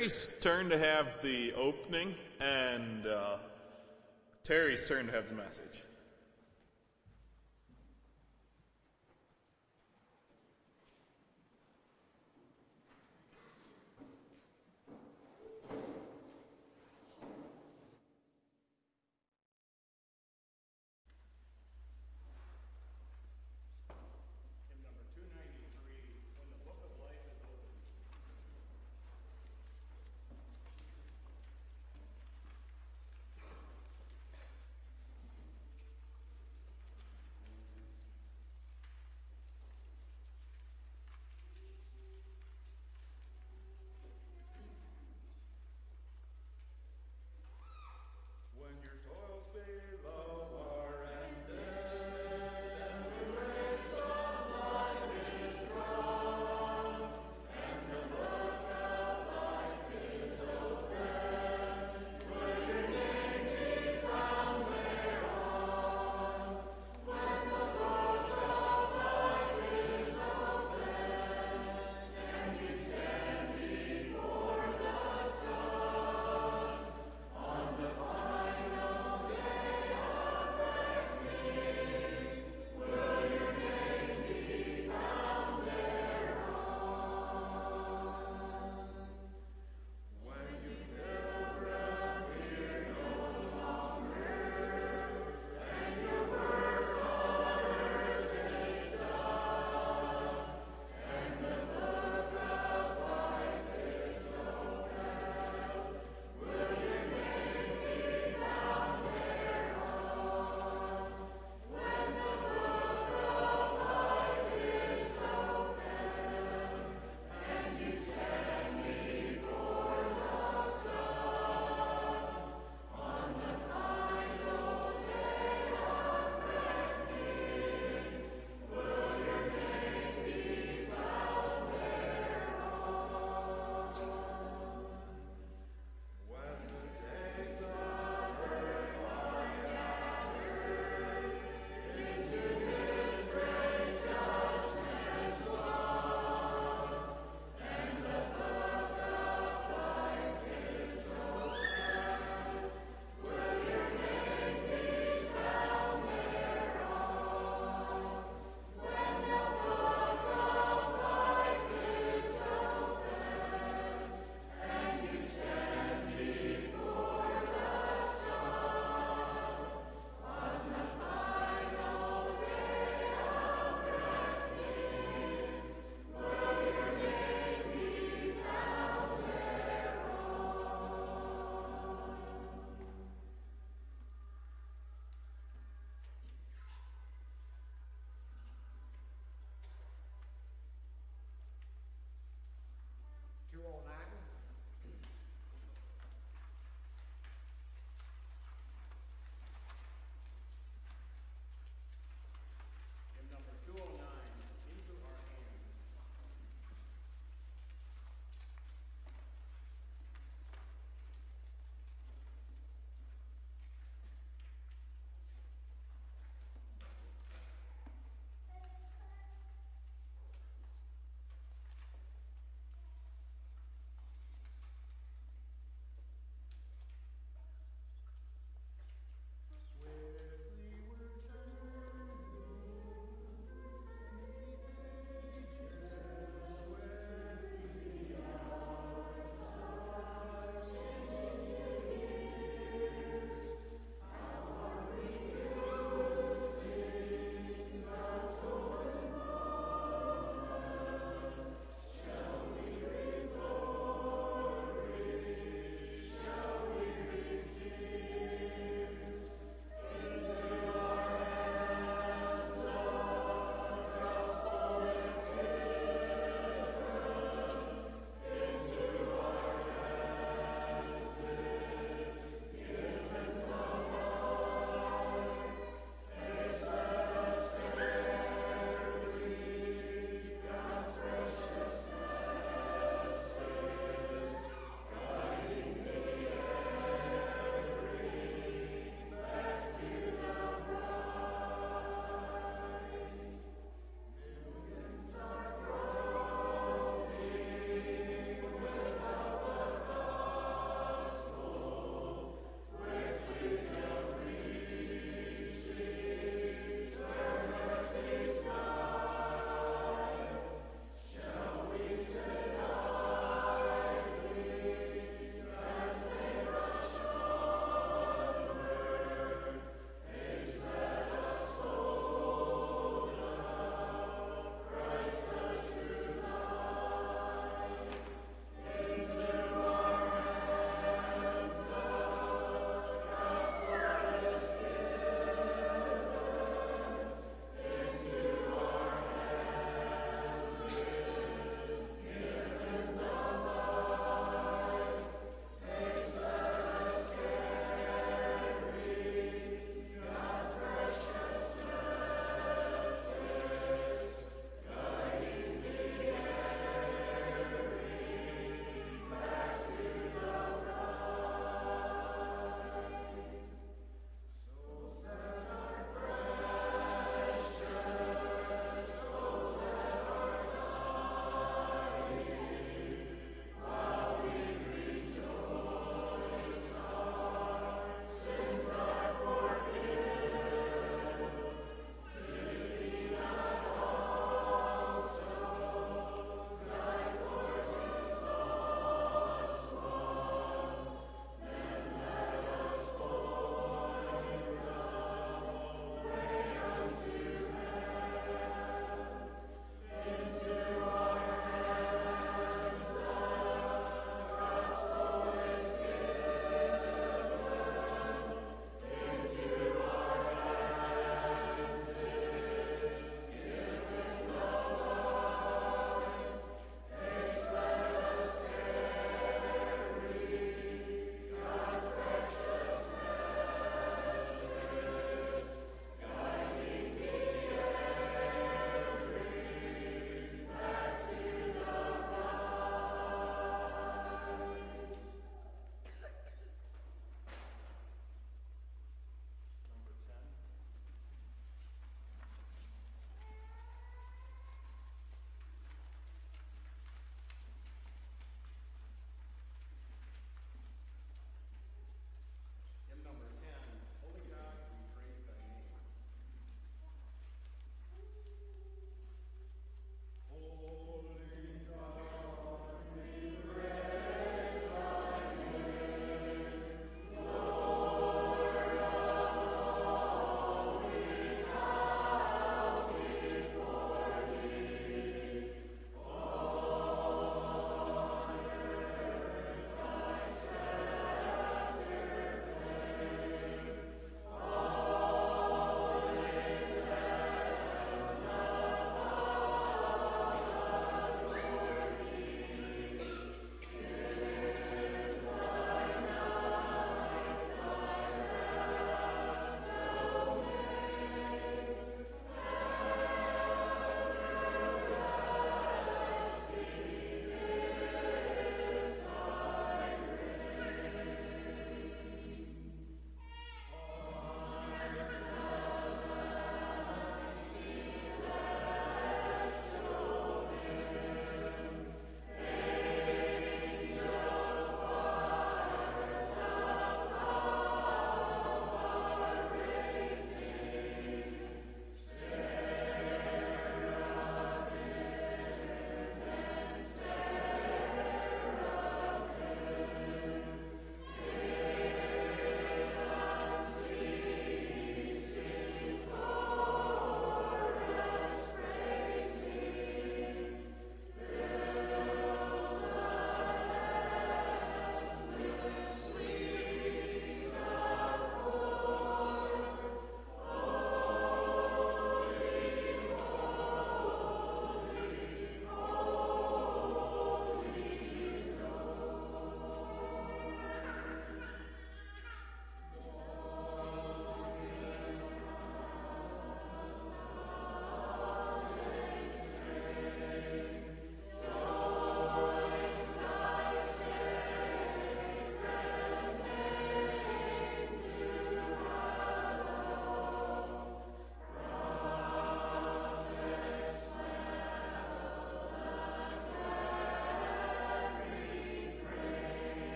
Terry's turn to have the opening, and Terry's turn to have the message.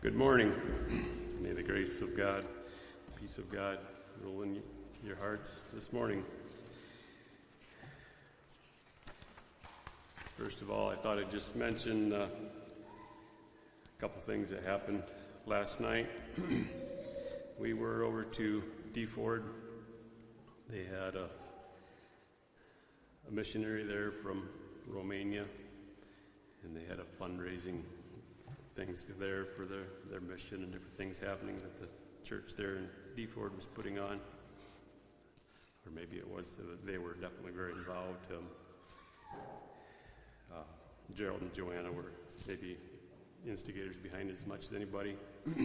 Good morning. May the grace of God, peace of God rule in your hearts this morning. First of all, I thought I'd just mention a couple things that happened last night. We were over to DeFord. They had a missionary there from Romania, and they had a fundraising things there for their mission and different things happening that the church there in DeFord was putting on. Or maybe it was that they were definitely very involved. Gerald and Joanna were maybe instigators behind it as much as anybody.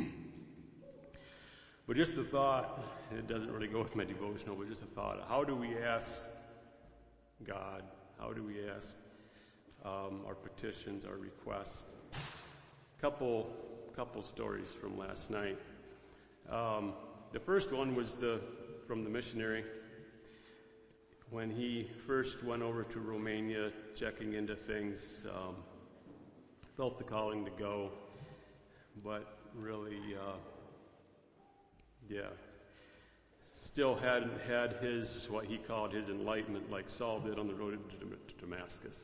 But just the thought, and it doesn't really go with my devotional, but just a thought, how do we ask God, how do we ask our petitions, our requests? Couple stories from last night. The first one was from the missionary. When he first went over to Romania, checking into things, felt the calling to go, but really, still hadn't had what he called his enlightenment, like Saul did on the road to Damascus.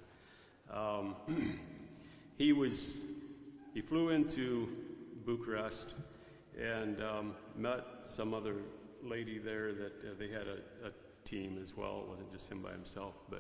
He flew into Bucharest and met some other lady there that they had a team as well. It wasn't just him by himself, but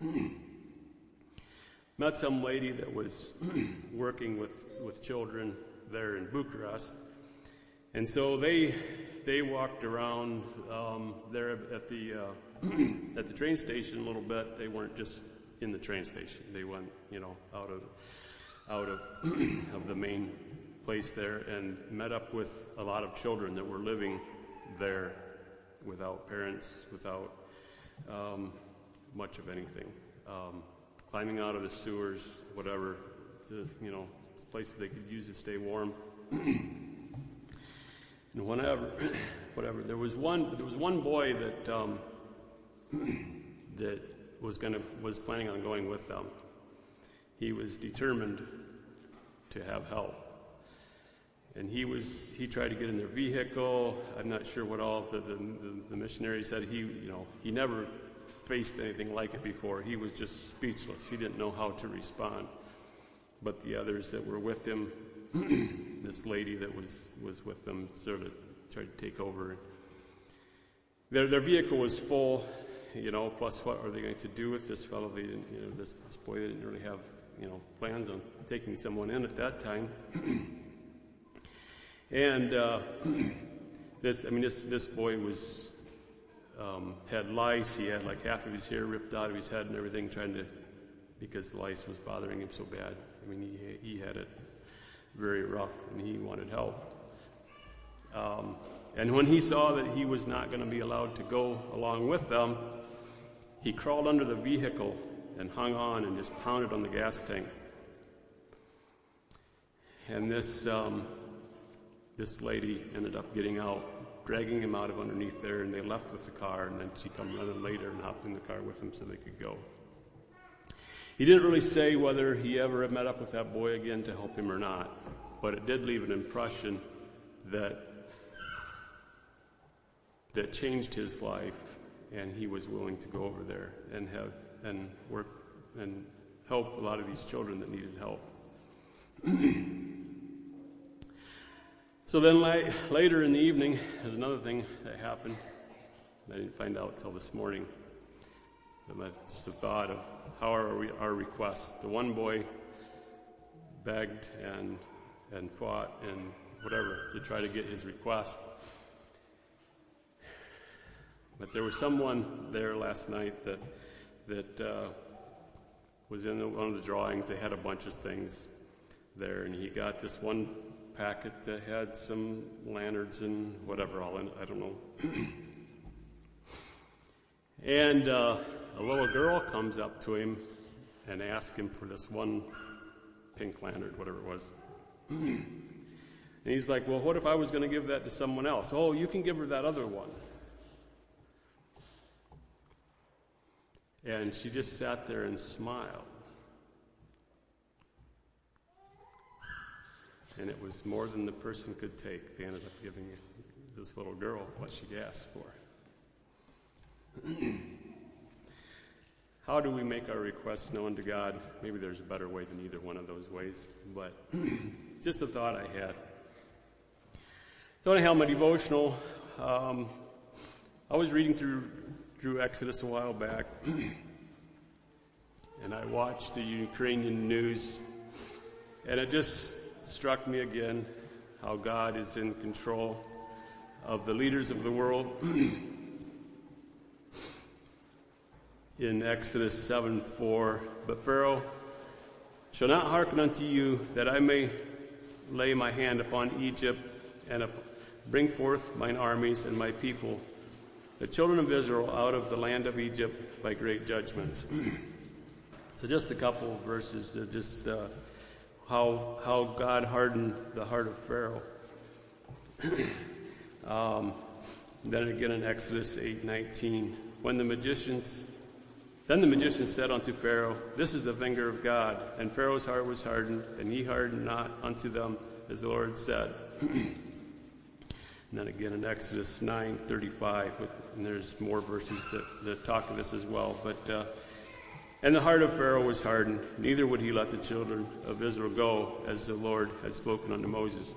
met some lady that was working with children there in Bucharest. And so they walked around there at the train station a little bit. They weren't just in the train station. They went, out of the main place there and met up with a lot of children that were living there without parents, without much of anything. Climbing out of the sewers, whatever, places they could use to stay warm. And whatever. There was one boy that was planning on going with them. He was determined to have help. And he tried to get in their vehicle. I'm not sure what all the missionary said. He never faced anything like it before. He was just speechless. He didn't know how to respond. But the others that were with him, this lady that was with them, sort of tried to take over. Their vehicle was full, plus what are they going to do with this fellow? They didn't, this boy, they didn't really have, plans on taking someone in at that time. And this boy had lice. He had like half of his hair ripped out of his head and everything, because the lice was bothering him so bad. He had it very rough, and he wanted help. And when he saw that he was not going to be allowed to go along with them, he crawled under the vehicle and hung on and just pounded on the gas tank. And this lady ended up getting out, dragging him out of underneath there, and they left with the car, and then she come running later and hopped in the car with him so they could go. He didn't really say whether he ever met up with that boy again to help him or not, but it did leave an impression that changed his life, and he was willing to go over there and work and help a lot of these children that needed help. So then later in the evening, there's another thing that happened. I didn't find out until this morning. Just the thought of how are our requests. The one boy begged and fought and whatever to try to get his request. But there was someone there last night that was in one of the drawings. They had a bunch of things there, and he got this one packet that had some lanterns and whatever all in it. I don't know. And a little girl comes up to him and asks him for this one pink lantern, whatever it was. And he's like, well, what if I was going to give that to someone else? Oh, you can give her that other one. And she just sat there and smiled. and it was more than the person could take. They ended up giving this little girl what she asked for. How do we make our requests known to God? Maybe there's a better way than either one of those ways, but just a thought I had. Thought I had my devotional. I was reading through Exodus a while back, and I watched the Ukrainian news, and it just struck me again how God is in control of the leaders of the world. In Exodus 7:4, but Pharaoh shall not hearken unto you, that I may lay my hand upon Egypt and bring forth mine armies and my people, the children of Israel, out of the land of Egypt by great judgments. So just a couple of verses, how God hardened the heart of Pharaoh. Then again in Exodus 8:19, Then the magicians said unto Pharaoh, This is the finger of God. And Pharaoh's heart was hardened, and he hardened not unto them, as the Lord said. And then again in Exodus 9:35, and there's more verses that talk to this as well. And the heart of Pharaoh was hardened, neither would he let the children of Israel go, as the Lord had spoken unto Moses.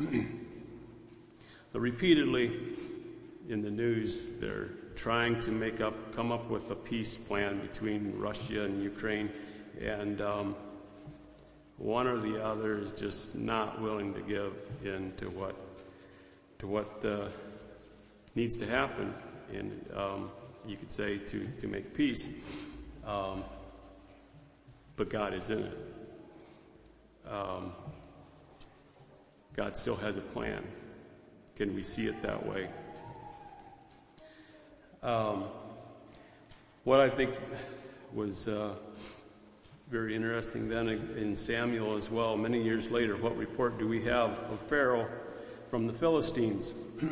So repeatedly in the news, they're trying to come up with a peace plan between Russia and Ukraine, and one or the other is just not willing to give in to what needs to happen, and you could say to make peace. But God is in it. God still has a plan. Can we see it that way? What I think was very interesting then in Samuel as well, many years later, what report do we have of Pharaoh from the Philistines?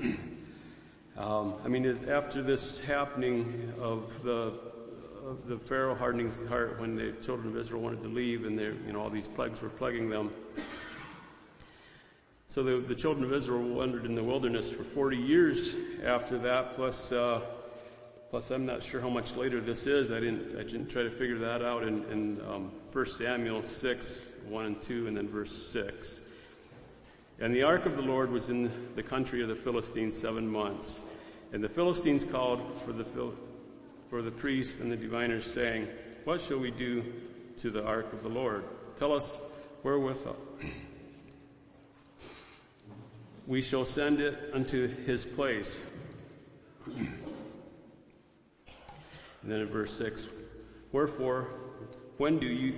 After this happening of the Pharaoh hardening his heart when the children of Israel wanted to leave, and all these plagues were plaguing them. So the children of Israel wandered in the wilderness for 40 years after that, plus I'm not sure how much later this is. I didn't try to figure that out in 1 Samuel 6:1-2, and then verse 6. And the ark of the Lord was in the country of the Philistines 7 months. And the Philistines called for the priests and the diviners, saying, What shall we do to the ark of the Lord? Tell us wherewith we shall send it unto his place. And then in verse 6, Wherefore then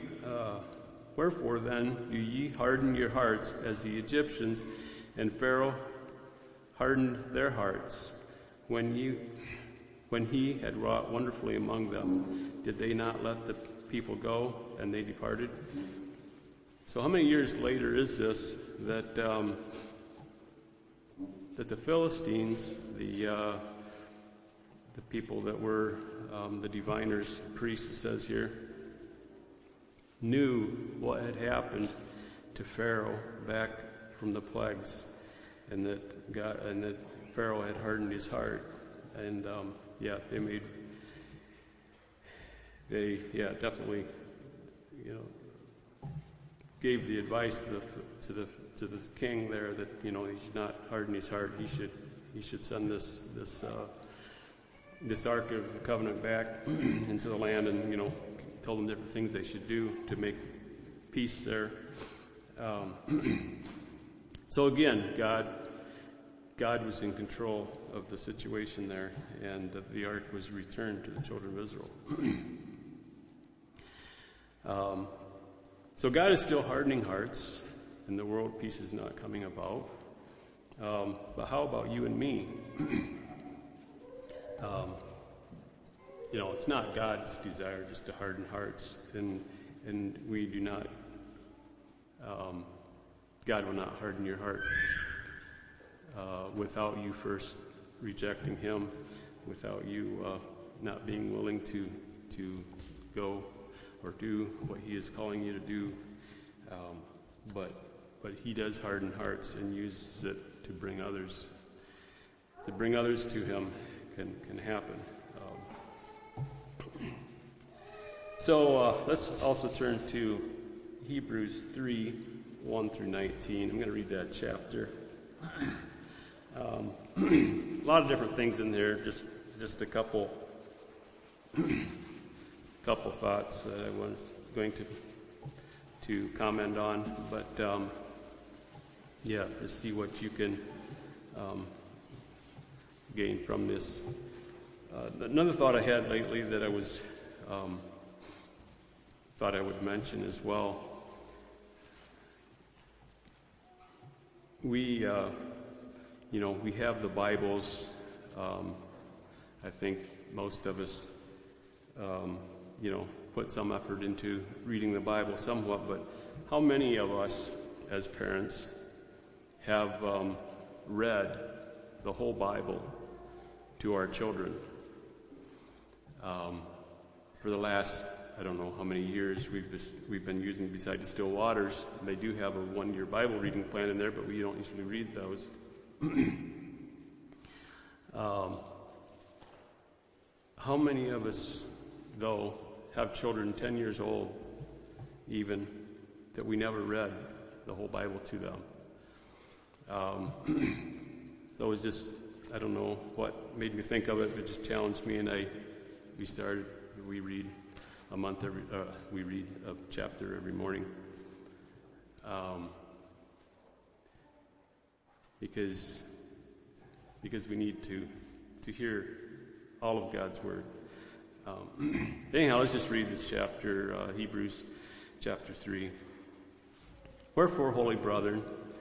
do ye harden your hearts as the Egyptians and Pharaoh hardened their hearts when he had wrought wonderfully among them? Did they not let the people go, and they departed? So how many years later is this that the Philistines, the people that were the diviners, priests, it says here, knew what had happened to Pharaoh back from the plagues, and that Pharaoh had hardened his heart, and they definitely gave the advice to the king there that he should not harden his heart. He should send this Ark of the Covenant back into the land, and told them different things they should do to make peace there. So again, God was in control of the situation there, and the ark was returned to the children of Israel. So God is still hardening hearts, and the world peace is not coming about. But how about you and me? It's not God's desire just to harden hearts, and we do not. God will not harden your heart without you first rejecting Him, without you not being willing to go or do what He is calling you to do. But he does harden hearts and uses it to bring others to him can happen. So let's also turn to Hebrews 3, 1 through 19. I'm going to read that chapter. A lot of different things in there, just a couple thoughts that I was going to comment on, but just see what you can gain from this. Another thought I had lately that I was thought I would mention as well. We have the Bibles. I think most of us, put some effort into reading the Bible somewhat, but how many of us as parents have read the whole Bible to our children? For the last, I don't know how many years we've been using, beside the Still Waters. They do have a 1-year Bible reading plan in there, but we don't usually read those. How many of us, though, have children 10 years old, even, that we never read the whole Bible to them? So it was just, I don't know what made me think of it, but just challenged me, and we read a month we read a chapter every morning. Because we need to hear all of God's Word. Anyhow, let's just read this chapter, Hebrews chapter 3. Wherefore, holy brethren,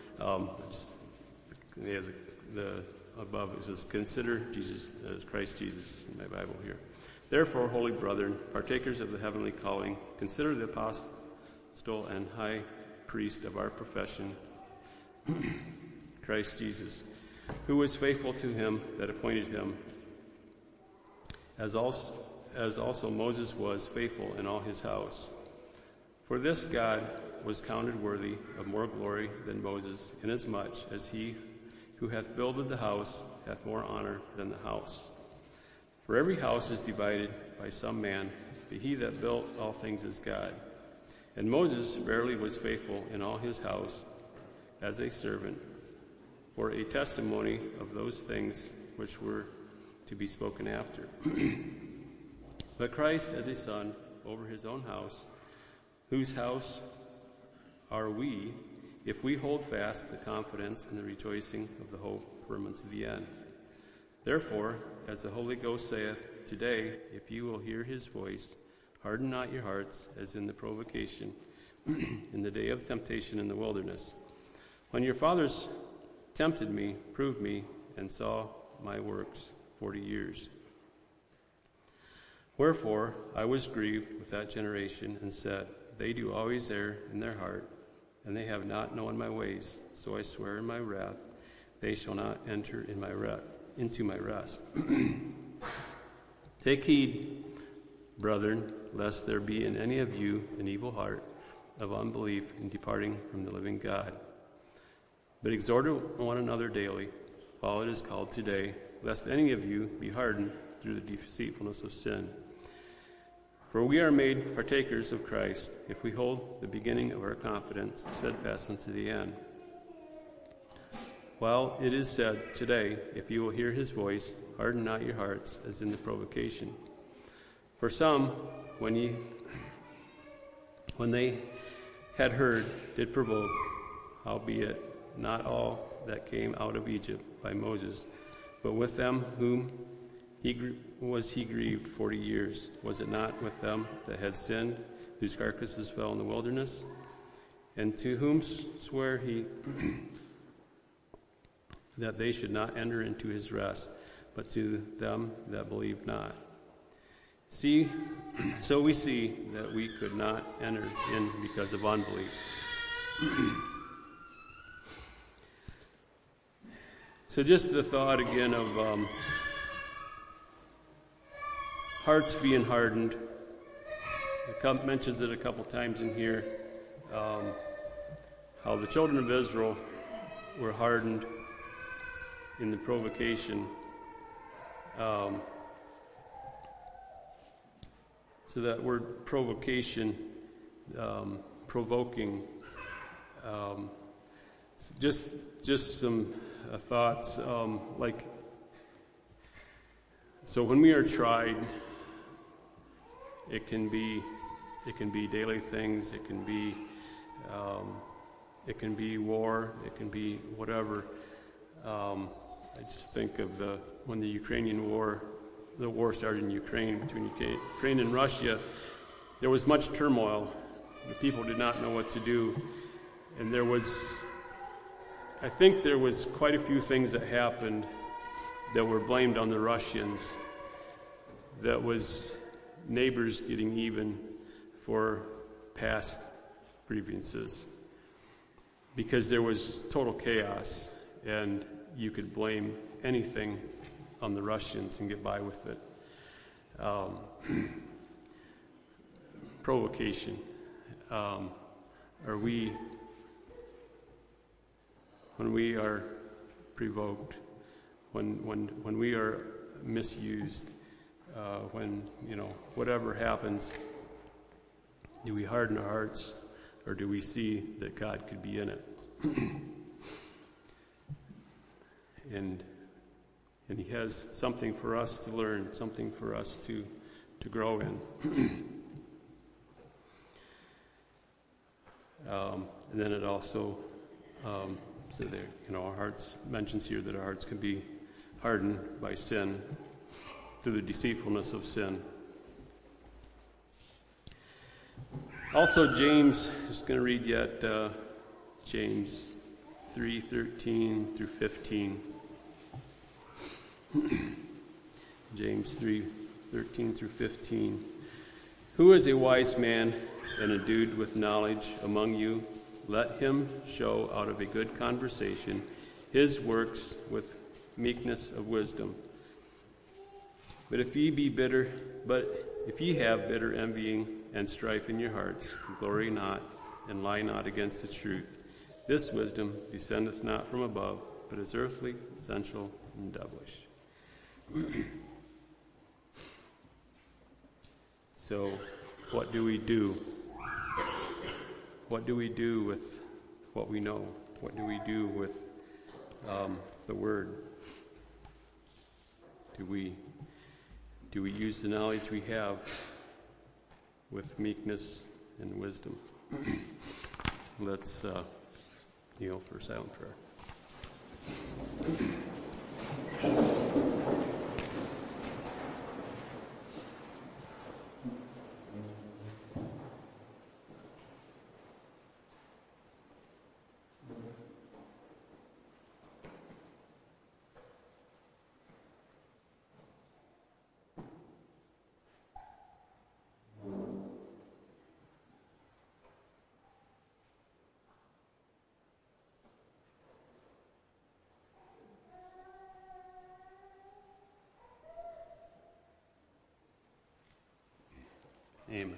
above it says, consider Jesus as Christ Jesus in my Bible here. Therefore, holy brethren, partakers of the heavenly calling, consider the apostle and high priest of our profession, Christ Jesus, who was faithful to him that appointed him, as also Moses was faithful in all his house. For this God was counted worthy of more glory than Moses, inasmuch as he who hath builded the house hath more honor than the house. For every house is divided by some man, but he that built all things is God. And Moses verily was faithful in all his house as a servant, for a testimony of those things which were to be spoken after. But Christ as a son over his own house, whose house are we, if we hold fast the confidence and the rejoicing of the hope firm unto the end. Therefore, as the Holy Ghost saith, today, if you will hear his voice, harden not your hearts, as in the provocation, in the day of temptation in the wilderness, when your fathers tempted me, proved me, and saw my works 40 years. Wherefore I was grieved with that generation, and said, they do always err in their heart, and they have not known my ways. So I swear in my wrath, they shall not enter into my rest. Take heed, brethren, lest there be in any of you an evil heart of unbelief in departing from the living God. But exhort one another daily, while it is called today, lest any of you be hardened through the deceitfulness of sin. For we are made partakers of Christ, if we hold the beginning of our confidence steadfast unto the end. While it is said, today, if you will hear his voice, harden not your hearts, as in the provocation. For some, when they had heard, did provoke, howbeit not all that came out of Egypt by Moses, but with them whom he grieved 40 years. Was it not with them that had sinned, whose carcasses fell in the wilderness? And to whom sware he that they should not enter into his rest, but to them that believe not. So we see that we could not enter in because of unbelief. So just the thought again of hearts being hardened. It mentions it a couple times in here. how the children of Israel were hardened in the provocation. So that word provocation, provoking, just some thoughts, so when we are tried, it can be daily things, it can be war, it can be whatever. I just think of when the Ukrainian war, the war started in Ukraine, between Ukraine and Russia, there was much turmoil. The people did not know what to do. And I think there was quite a few things that happened that were blamed on the Russians. That was neighbors getting even for past grievances. Because there was total chaos, and you could blame anything on the Russians and get by with it. Provocation. When we are provoked, when we are misused, when whatever happens, do we harden our hearts, or do we see that God could be in it? And He has something for us to learn, something for us to grow in. And then it also, so there, our hearts, mentions here that our hearts can be hardened by sin, through the deceitfulness of sin. Also, James, just going to read yet, James 3:13 through 15. James 3:13 through 15. Who is a wise man and endued with knowledge among you? Let him show out of a good conversation his works with meekness of wisdom. But if ye have bitter envying and strife in your hearts, glory not, and lie not against the truth. This wisdom descendeth not from above, but is earthly, sensual, and devilish. So, what do we do? What do we do with what we know? What do we do with the Word? Do we use the knowledge we have with meekness and wisdom? Let's kneel for silent prayer. Amen.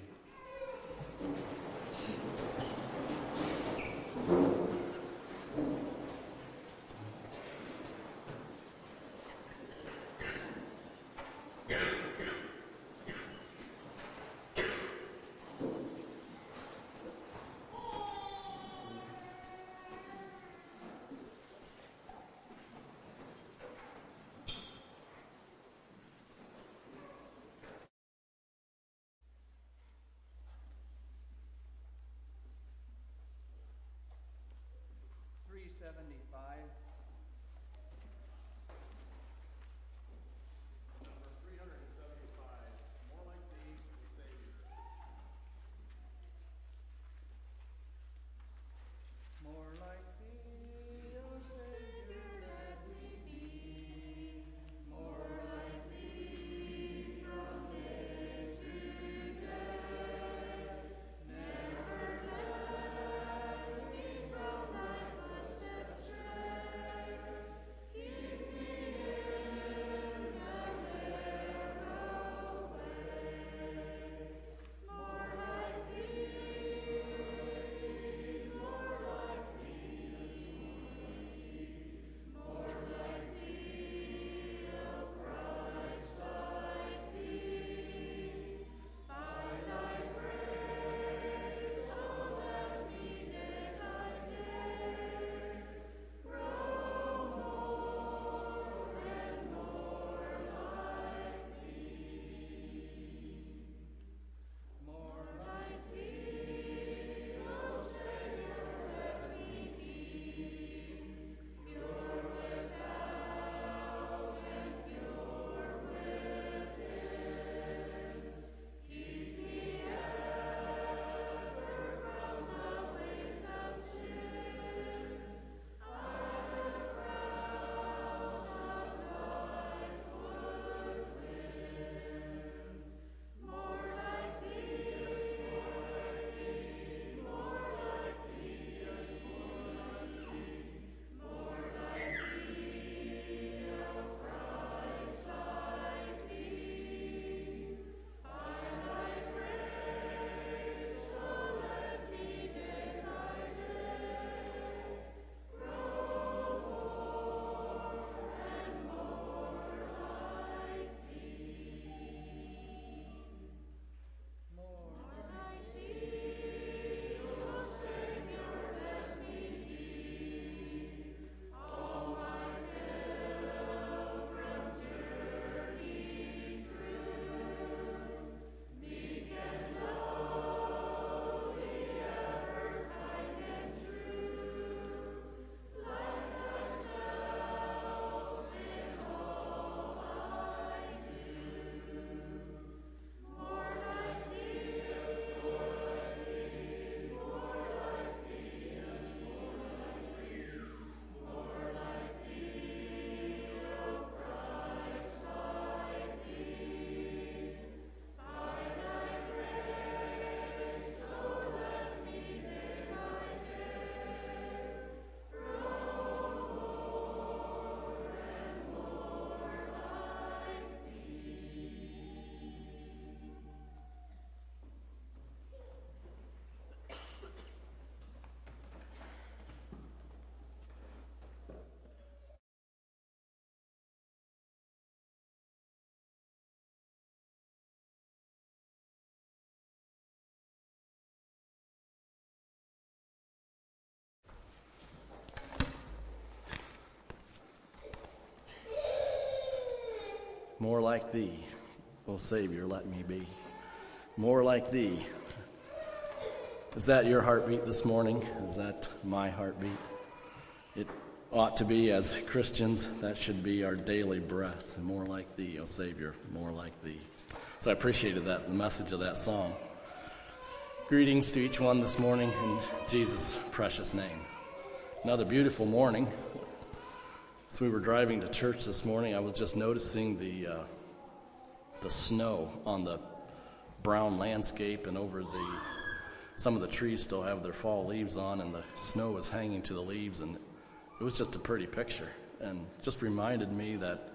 More like thee, O Savior, let me be. More like thee. Is that your heartbeat this morning? Is that my heartbeat? It ought to be, as Christians, that should be our daily breath. More like thee, O Savior, more like thee. So I appreciated that, the message of that song. Greetings to each one this morning in Jesus' precious name. Another beautiful morning. As we were driving to church this morning, I was just noticing the snow on the brown landscape, and over some of the trees still have their fall leaves on, and the snow was hanging to the leaves, and it was just a pretty picture, and just reminded me that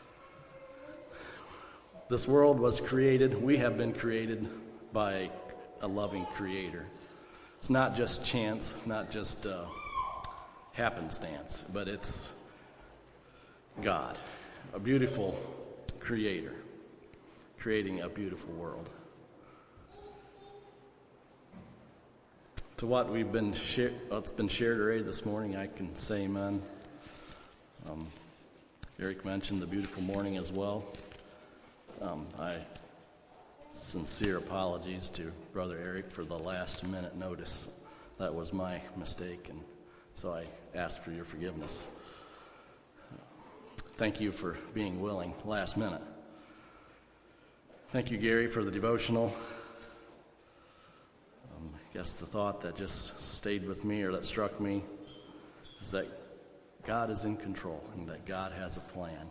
this world was created, we have been created by a loving creator. It's not just chance, not just happenstance, but it's God, a beautiful creator, creating a beautiful world. To what what's been shared already this morning, I can say amen. Eric mentioned the beautiful morning as well. Sincere apologies to Brother Eric for the last minute notice. That was my mistake, and so I ask for your forgiveness. Thank you for being willing last minute. Thank you, Gary, for the devotional. I guess the thought that just stayed with me, or that struck me, is that God is in control and that God has a plan.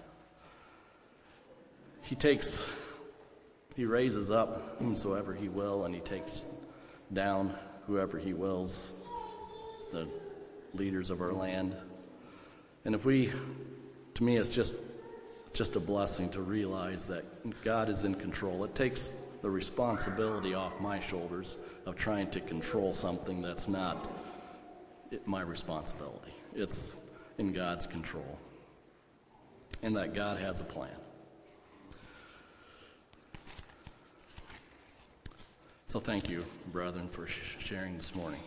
He raises up whomsoever he will, and he takes down whoever he wills, the leaders of our land. And to me, it's just a blessing to realize that God is in control. It takes the responsibility off my shoulders of trying to control something that's not my responsibility. It's in God's control, and that God has a plan. So thank you, brethren, for sharing this morning.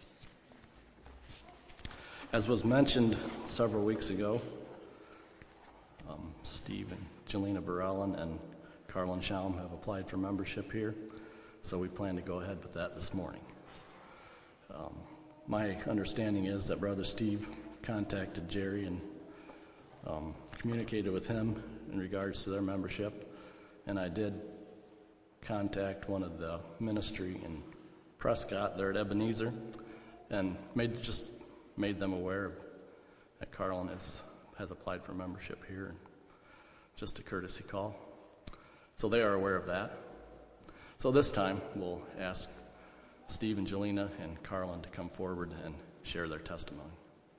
As was mentioned several weeks ago, Steve and Jelena Barellen and Carlin Schaum have applied for membership here, so we plan to go ahead with that this morning. My understanding is that Brother Steve contacted Jerry and communicated with him in regards to their membership, and I did contact one of the ministry in Prescott there at Ebenezer, and made them aware that Carlin has applied for membership here, and just a courtesy call. So they are aware of that. So this time we'll ask Steve and Jelena and Carlin to come forward and share their testimony.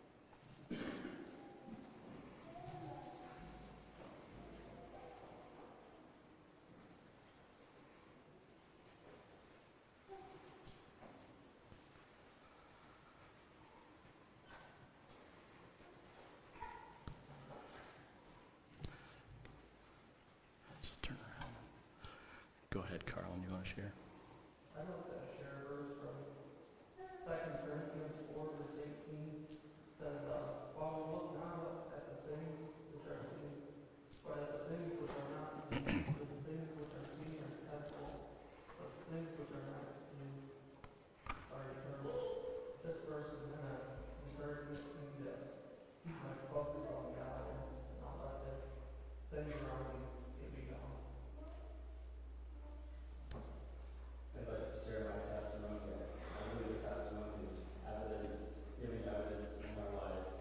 Go ahead, Carlin, you want to share? I'd like to share a verse from 2 Corinthians 4, verse 18. It says, while we look not at the things which are seen, but at the things which are not seen, for the things which are seen are temporal, but the things which are not seen are eternal. This verse is going to encourage me to keep my focus on God and not let the things around me get me down. I'd like to share my testimony. I believe the testimony is giving evidence in our lives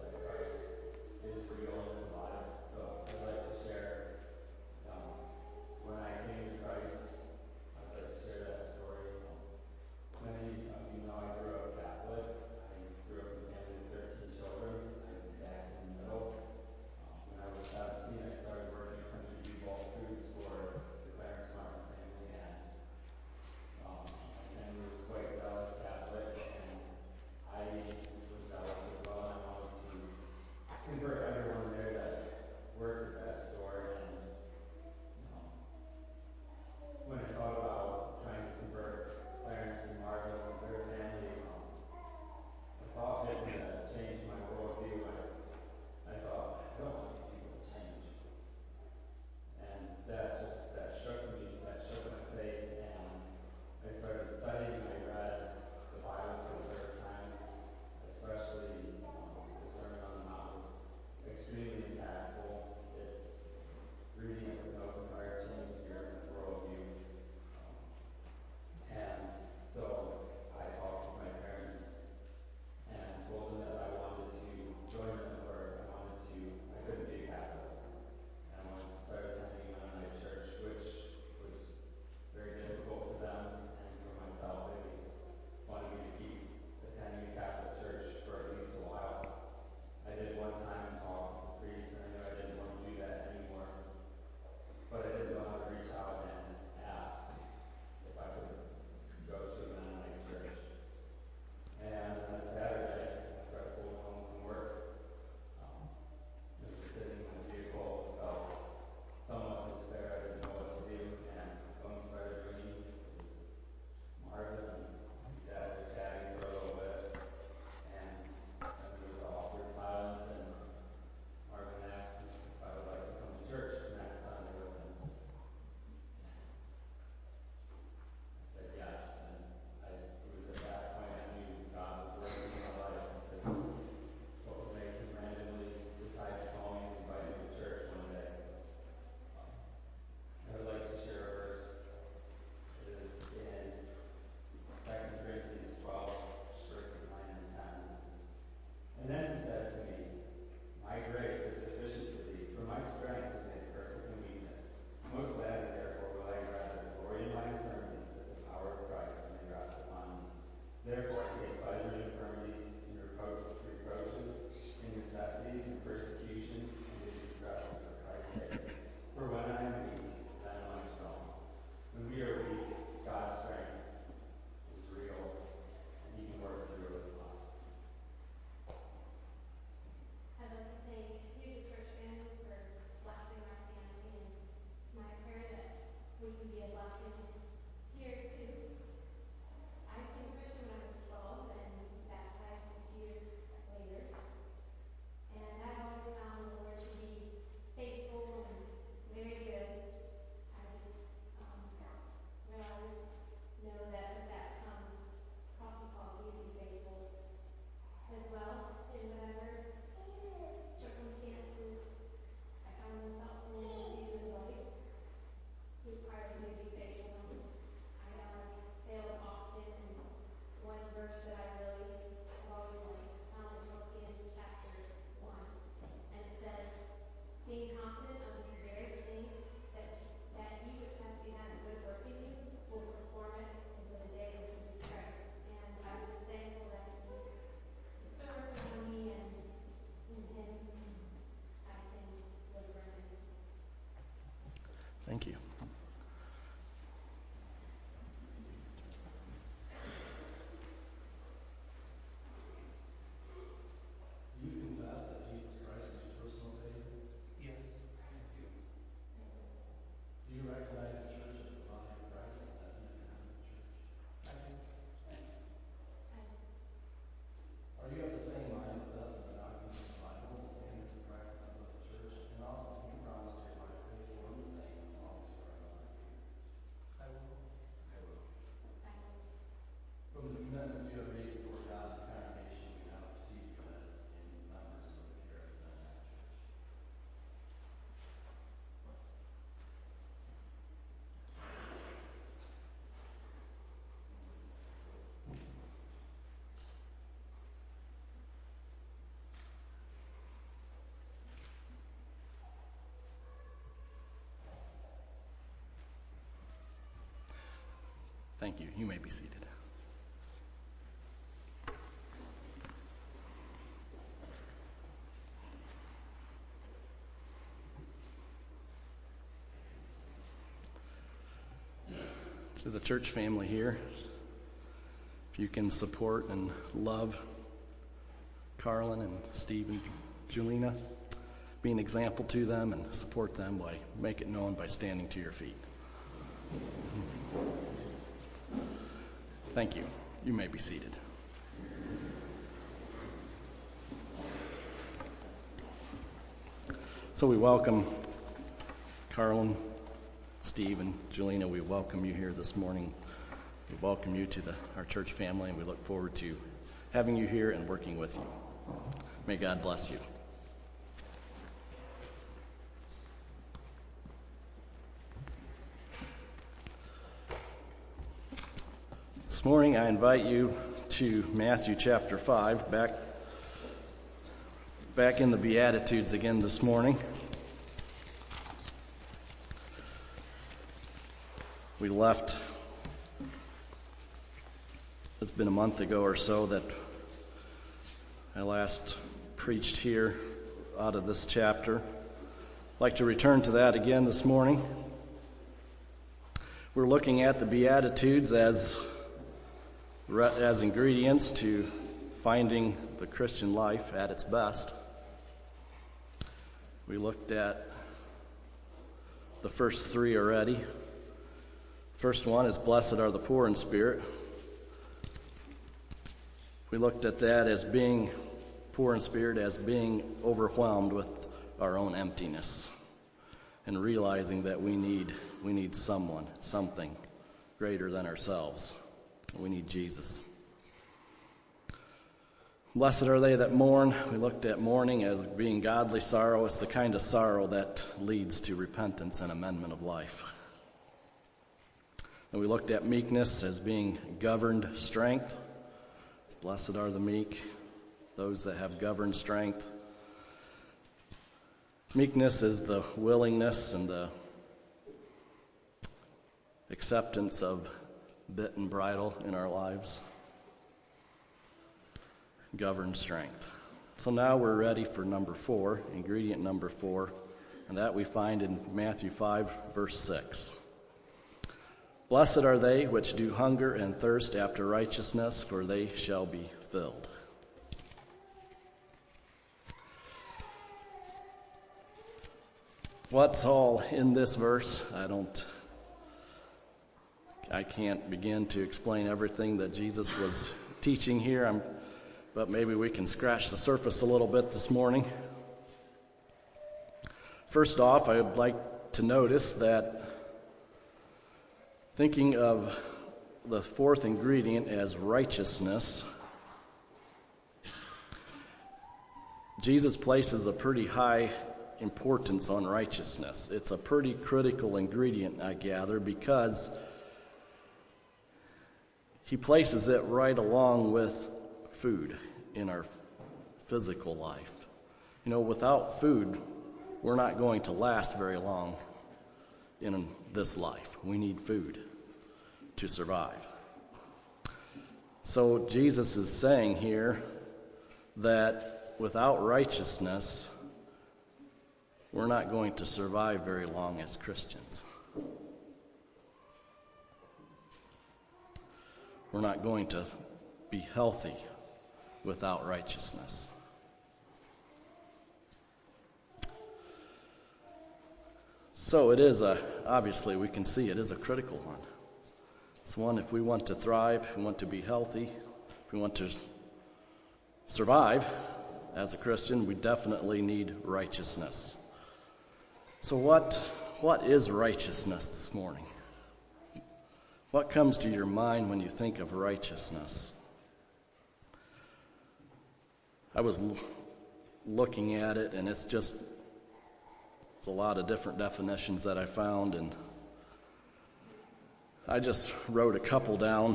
Thank you. You may be seated. To the church family here, if you can support and love Carlin and Steve and Julina, be an example to them and support them by make it known by standing to your feet. Thank you. You may be seated. So we welcome Carlin, Steve, and Julina. We welcome you here this morning. We welcome you to our church family, and we look forward to having you here and working with you. May God bless you. This morning I invite you to Matthew chapter 5, back in the Beatitudes again this morning. We left, it's been a month ago or so that I last preached here out of this chapter. I'd like to return to that again this morning. We're looking at the Beatitudes as ingredients to finding the Christian life at its best. We looked at the first three already. First one is blessed are the poor in spirit. We looked at that as being poor in spirit, as being overwhelmed with our own emptiness and realizing that we need someone, something greater than ourselves. We need Jesus. Blessed are they that mourn. We looked at mourning as being godly sorrow. It's the kind of sorrow that leads to repentance and amendment of life. And we looked at meekness as being governed strength. Blessed are the meek, those that have governed strength. Meekness is the willingness and the acceptance of bit and bridle in our lives. Governed strength. So now we're ready for number 4, ingredient number 4, and that we find in Matthew 5, verse 6. Blessed are they which do hunger and thirst after righteousness, for they shall be filled. What's all in this verse? I can't begin to explain everything that Jesus was teaching here, but maybe we can scratch the surface a little bit this morning. First off, I would like to notice that thinking of the fourth ingredient as righteousness, Jesus places a pretty high importance on righteousness. It's a pretty critical ingredient, I gather, because he places it right along with food in our physical life. Without food, we're not going to last very long in this life. We need food to survive. So Jesus is saying here that without righteousness, we're not going to survive very long as Christians. We're not going to be healthy without righteousness. So it is obviously we can see it is a critical one. It's one, if we want to thrive, if we want to be healthy, if we want to survive as a Christian, we definitely need righteousness. So what is righteousness this morning? What comes to your mind when you think of righteousness? I was looking at it, and it's a lot of different definitions that I found, and I just wrote a couple down.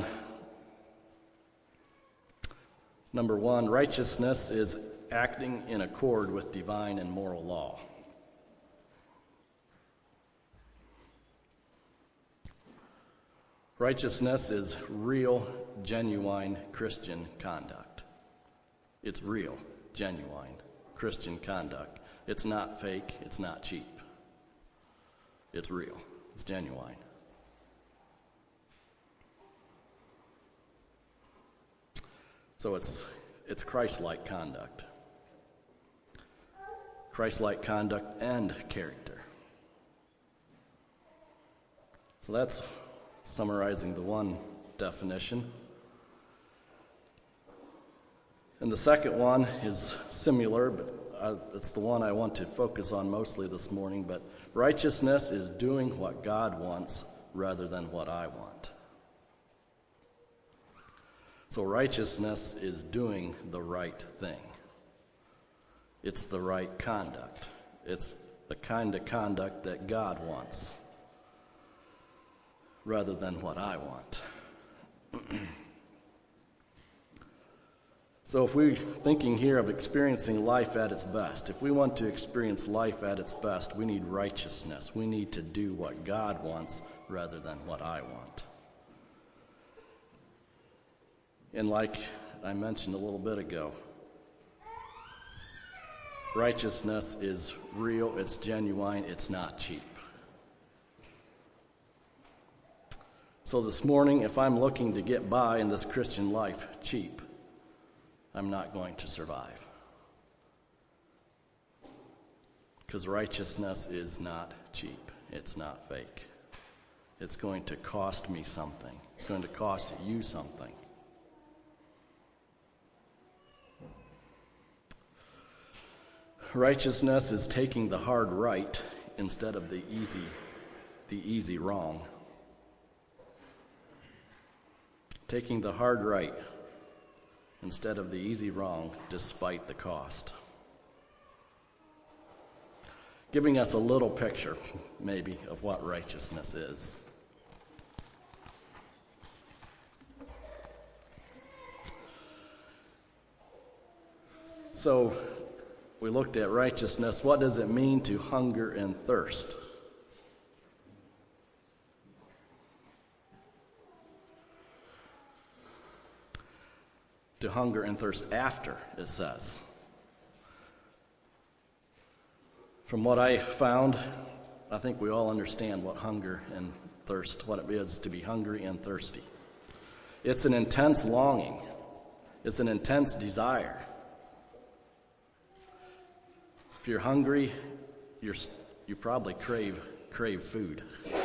Number 1, righteousness is acting in accord with divine and moral law. Righteousness is real, genuine Christian conduct. It's real, genuine Christian conduct. It's not fake. It's not cheap. It's real. It's genuine. So it's Christ-like conduct. Christ-like conduct and character. So that's summarizing the one definition. And the second one is similar, but it's the one I want to focus on mostly this morning. But righteousness is doing what God wants rather than what I want. So righteousness is doing the right thing. It's the right conduct. It's the kind of conduct that God wants rather than what I want. So if we're thinking here of experiencing life at its best, if we want to experience life at its best, we need righteousness. We need to do what God wants rather than what I want. And like I mentioned a little bit ago, righteousness is real, it's genuine, it's not cheap. So this morning, if I'm looking to get by in this Christian life cheap, I'm not going to survive. Because righteousness is not cheap. It's not fake. It's going to cost me something. It's going to cost you something. Righteousness is taking the hard right instead of the easy wrong. Taking the hard right instead of the easy wrong, despite the cost. Giving us a little picture, maybe, of what righteousness is. So, we looked at righteousness. What does it mean to hunger and thirst? To hunger and thirst after, it says. From what I found, I think we all understand what hunger and thirst, what it is to be hungry and thirsty. It's an intense longing. It's an intense desire. If you're hungry, you probably crave food.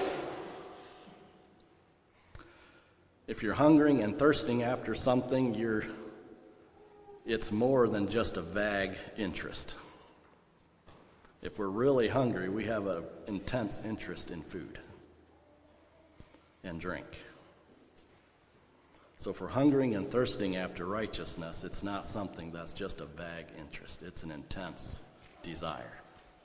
If you're hungering and thirsting after something, it's more than just a vague interest. If we're really hungry, we have an intense interest in food and drink. So if we're hungering and thirsting after righteousness, it's not something that's just a vague interest. It's an intense desire.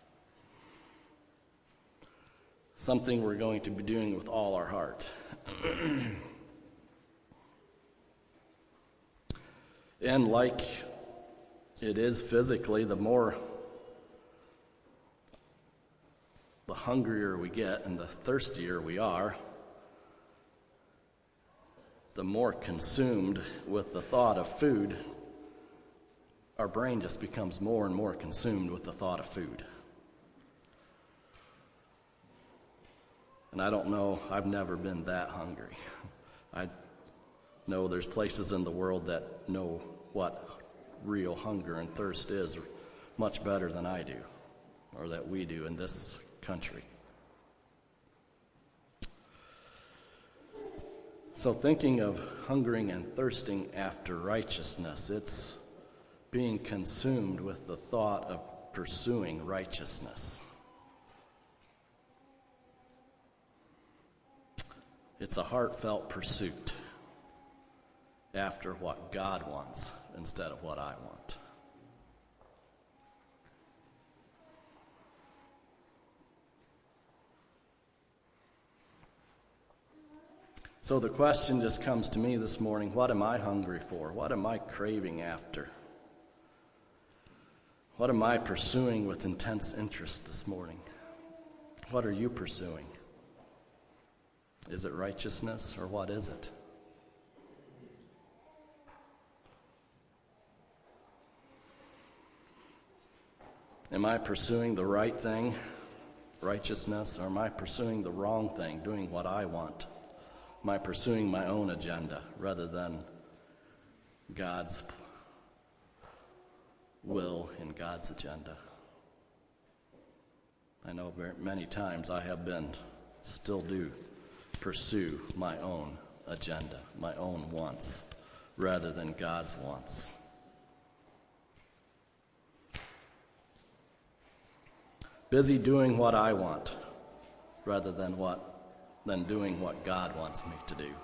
Something we're going to be doing with all our heart. And like it is physically, the hungrier we get and the thirstier we are, the more consumed with the thought of food, our brain just becomes more and more consumed with the thought of food. And I don't know, I've never been that hungry. I know there's places in the world that know what real hunger and thirst is much better than I do, or that we do in this country. So thinking of hungering and thirsting after righteousness, it's being consumed with the thought of pursuing righteousness. It's a heartfelt pursuit after what God wants instead of what I want. So the question just comes to me this morning, what am I hungry for? What am I craving after? What am I pursuing with intense interest this morning? What are you pursuing? Is it righteousness, or what is it? Am I pursuing the right thing, righteousness, or am I pursuing the wrong thing, doing what I want? Am I pursuing my own agenda rather than God's will and God's agenda? I know many times I have still do pursue my own agenda, my own wants, rather than God's wants. Busy doing what I want rather than doing what God wants me to do.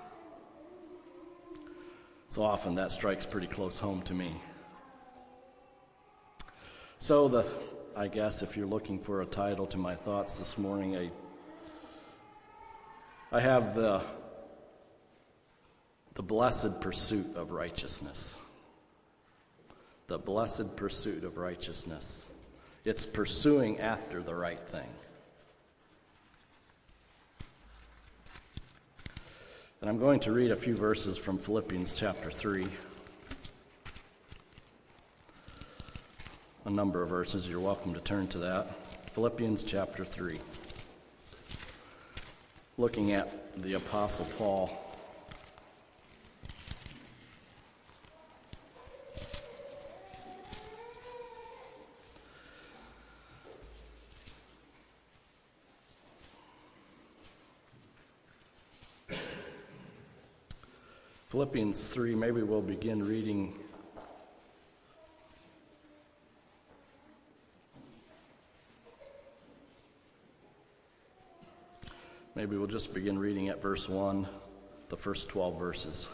So often that strikes pretty close home to me. So I guess if you're looking for a title to my thoughts this morning, I have the blessed pursuit of righteousness. The blessed pursuit of righteousness. It's pursuing after the right thing. And I'm going to read a few verses from Philippians chapter 3. A number of verses. You're welcome to turn to that. Philippians chapter 3. Looking at the Apostle Paul. Philippians 3, maybe we'll begin reading maybe we'll just begin reading at verse 1, the first 12 verses.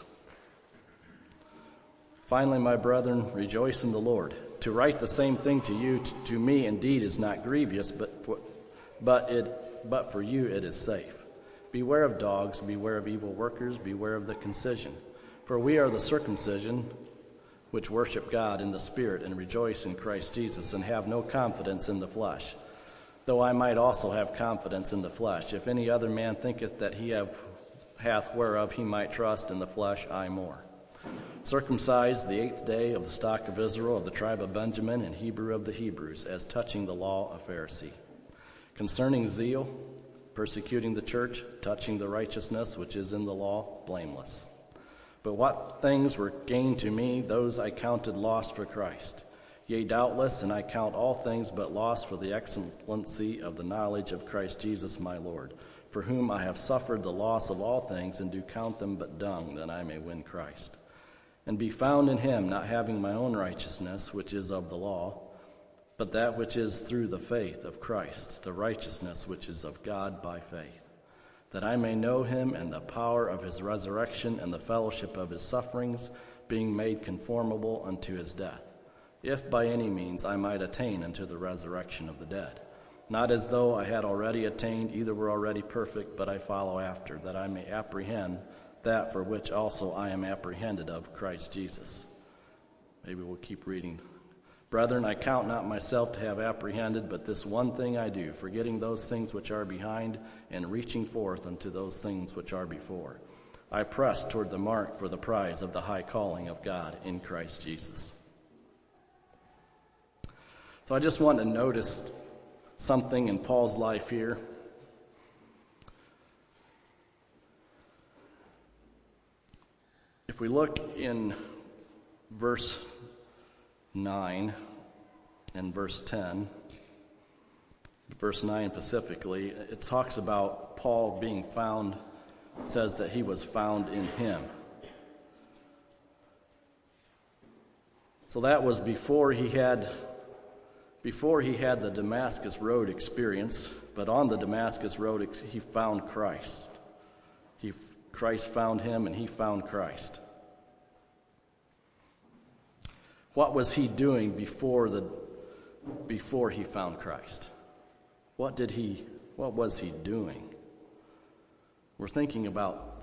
Finally, my brethren, rejoice in the Lord. To write the same thing to you, to me indeed is not grievous, but for you it is safe. Beware of dogs, beware of evil workers, beware of the concision. For we are the circumcision which worship God in the Spirit and rejoice in Christ Jesus and have no confidence in the flesh. Though I might also have confidence in the flesh. If any other man thinketh that he hath whereof he might trust in the flesh, I more. Circumcised the 8th day of the stock of Israel, of the tribe of Benjamin, and Hebrew of the Hebrews, as touching the law, a Pharisee. Concerning zeal, persecuting the church, touching the righteousness which is in the law, blameless. But what things were gained to me, those I counted lost for Christ. Yea, doubtless, and I count all things but loss for the excellency of the knowledge of Christ Jesus my Lord, for whom I have suffered the loss of all things, and do count them but dung, that I may win Christ. And be found in him, not having my own righteousness, which is of the law, but that which is through the faith of Christ, the righteousness which is of God by faith, that I may know him and the power of his resurrection and the fellowship of his sufferings, being made conformable unto his death, if by any means I might attain unto the resurrection of the dead. Not as though I had already attained, either were already perfect, but I follow after, that I may apprehend that for which also I am apprehended of Christ Jesus. Maybe we'll keep reading. Brethren, I count not myself to have apprehended, but this one thing I do, forgetting those things which are behind, and reaching forth unto those things which are before. I press toward the mark for the prize of the high calling of God in Christ Jesus. So I just want to notice something in Paul's life here. If we look in verse 9 and verse 10, verse 9 specifically, it talks about Paul being found, it says that he was found in him. So that was before he had the Damascus Road experience, but on the Damascus Road he found Christ. Christ found him and he found Christ. What was he doing before he found Christ? What was he doing? We're thinking about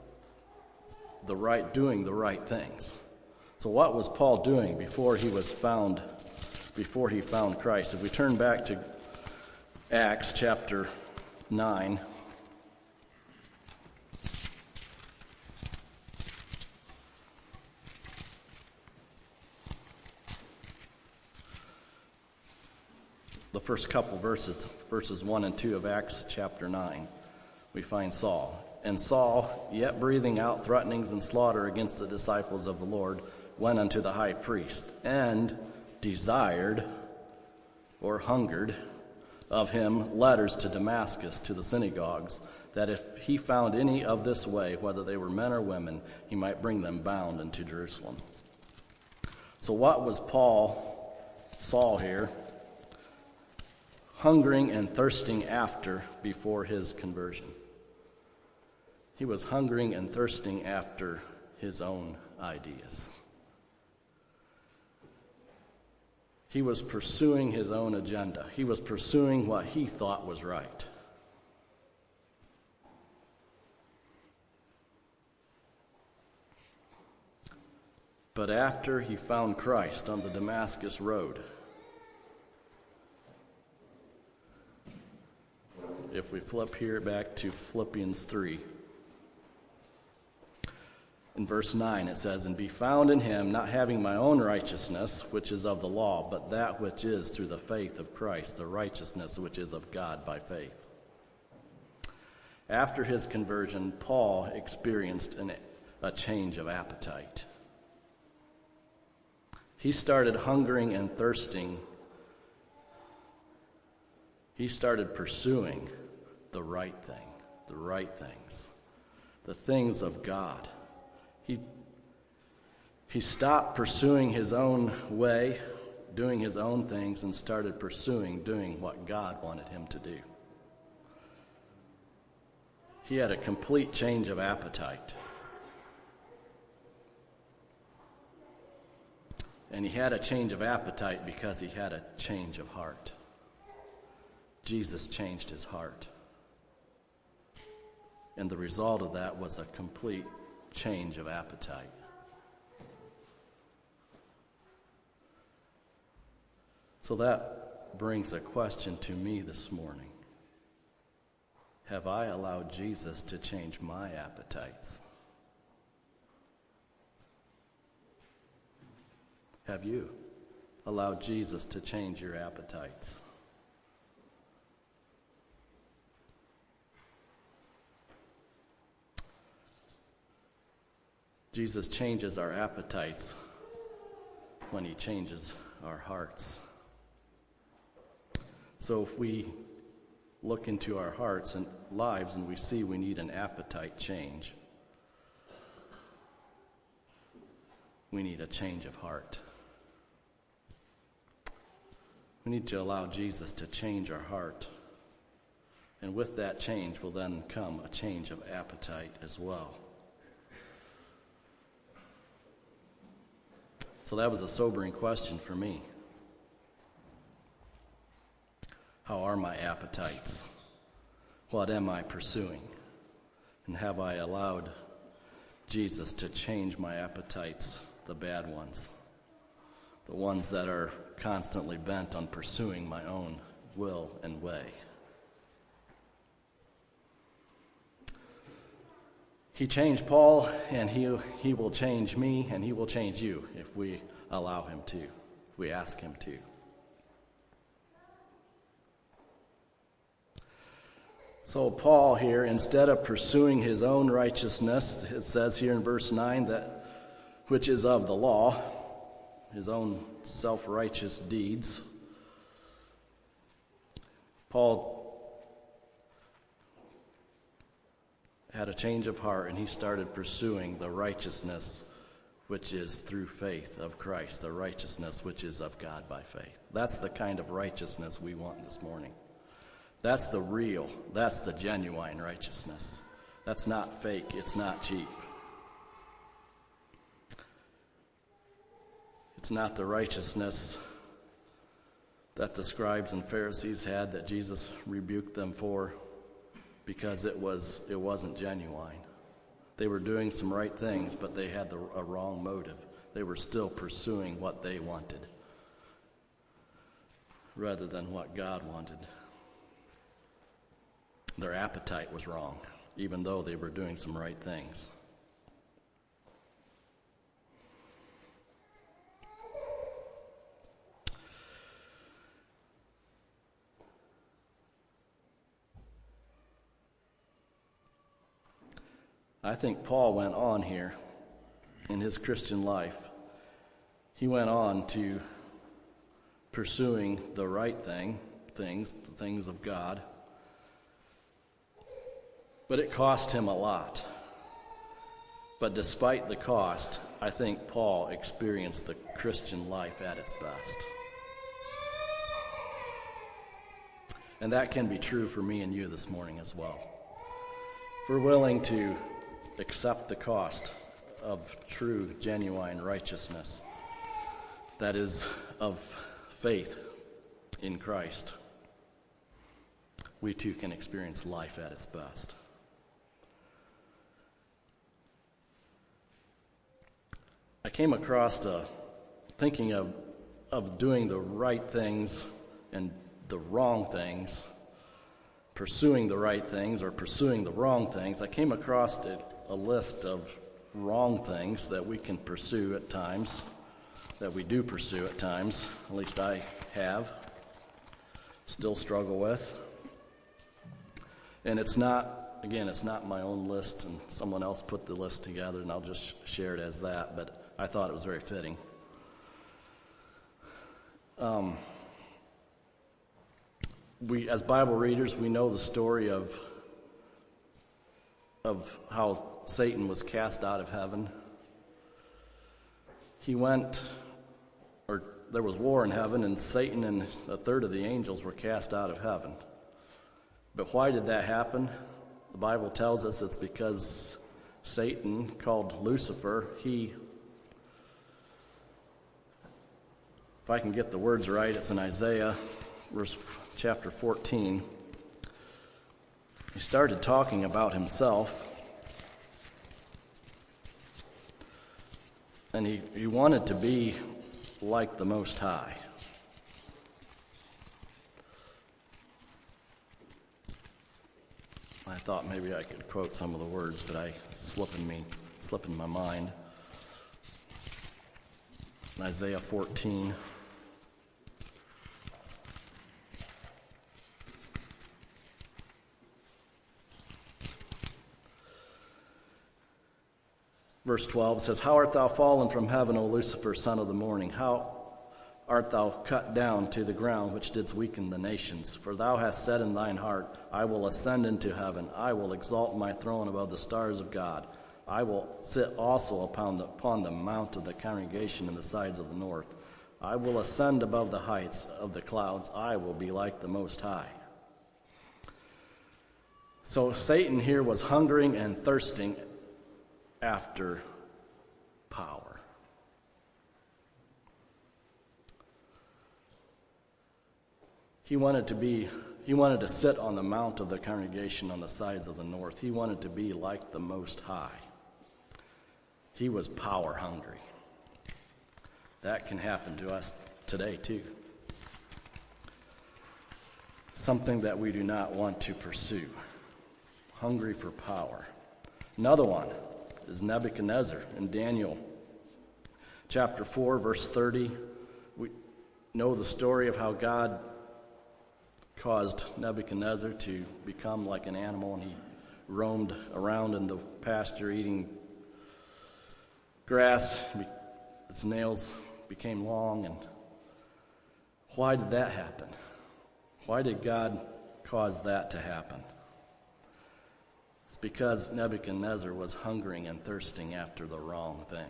doing the right things. So what was Paul doing before he found Christ? If we turn back to Acts chapter 9, the first couple verses 1 and 2 of Acts chapter 9, we find Saul. And Saul, yet breathing out threatenings and slaughter against the disciples of the Lord, went unto the high priest, and desired, or hungered, of him letters to Damascus, to the synagogues, that if he found any of this way, whether they were men or women, he might bring them bound into Jerusalem. So what was Saul here, hungering and thirsting after before his conversion? He was hungering and thirsting after his own ideas. He was pursuing his own agenda. He was pursuing what he thought was right. But after he found Christ on the Damascus road, if we flip here back to Philippians 3, in verse 9 it says, "And be found in him, not having my own righteousness, which is of the law, but that which is through the faith of Christ, the righteousness which is of God by faith." After his conversion, Paul experienced a change of appetite. He started hungering and thirsting. He started pursuing the right things, the things of God. He stopped pursuing his own way, doing his own things, and started doing what God wanted him to do. He had a complete change of appetite. And he had a change of appetite because he had a change of heart. Jesus changed his heart. And the result of that was a complete change of appetite. So that brings a question to me this morning. Have I allowed Jesus to change my appetites? Have you allowed Jesus to change your appetites? Jesus changes our appetites when he changes our hearts. So if we look into our hearts and lives and we see we need an appetite change, we need a change of heart. We need to allow Jesus to change our heart. And with that change will then come a change of appetite as well. So that was a sobering question for me. How are my appetites? What am I pursuing? And have I allowed Jesus to change my appetites, the bad ones, the ones that are constantly bent on pursuing my own will and way? He changed Paul, and he will change me, and he will change you if we allow him to, if we ask him to. So Paul here, instead of pursuing his own righteousness, it says here in verse 9, that which is of the law, his own self-righteous deeds, Paul had a change of heart, and he started pursuing the righteousness which is through faith of Christ, the righteousness which is of God by faith. That's the kind of righteousness we want this morning. That's the real, that's the genuine righteousness. That's not fake, it's not cheap. It's not the righteousness that the scribes and Pharisees had that Jesus rebuked them for, because it wasn't genuine. They were doing some right things, but they had a wrong motive. They were still pursuing what they wanted rather than what God wanted. Their appetite was wrong, even though they were doing some right things. I think Paul went on here in his Christian life. He went on to pursuing the right things, the things of God. But it cost him a lot. But despite the cost, I think Paul experienced the Christian life at its best. And that can be true for me and you this morning as well. If we're willing to accept the cost of true, genuine righteousness, that is, of faith in Christ, we too can experience life at its best. I came across thinking of doing the right things and the wrong things, pursuing the right things or pursuing the wrong things. I came across a list of wrong things that we can pursue at times, that we do pursue at times, at least I have, still struggle with. And it's not my own list, and someone else put the list together, and I'll just share it as that, but I thought it was very fitting. We, as Bible readers, we know the story of how Satan was cast out of heaven. There was war in heaven, and Satan and a third of the angels were cast out of heaven. But why did that happen? The Bible tells us it's because Satan, called Lucifer, if I can get the words right, it's in Isaiah, chapter 14. He started talking about himself, and he wanted to be like the Most High. I thought maybe I could quote some of the words, but I slip in my mind. Isaiah 14. Verse 12 says, "How art thou fallen from heaven, O Lucifer, son of the morning? How art thou cut down to the ground, which didst weaken the nations? For thou hast said in thine heart, I will ascend into heaven. I will exalt my throne above the stars of God. I will sit also upon the mount of the congregation in the sides of the north. I will ascend above the heights of the clouds. I will be like the Most High." So Satan here was hungering and thirsting after power. He wanted to sit on the mount of the congregation on the sides of the north. He wanted to be like the Most High. He was power hungry. That can happen to us today too. Something that we do not want to pursue. Hungry for power. Another one is Nebuchadnezzar in Daniel chapter 4, verse 30. We know the story of how God caused Nebuchadnezzar to become like an animal, and he roamed around in the pasture eating grass. Its nails became long. And why did that happen? Why did God cause that to happen? It's because Nebuchadnezzar was hungering and thirsting after the wrong thing.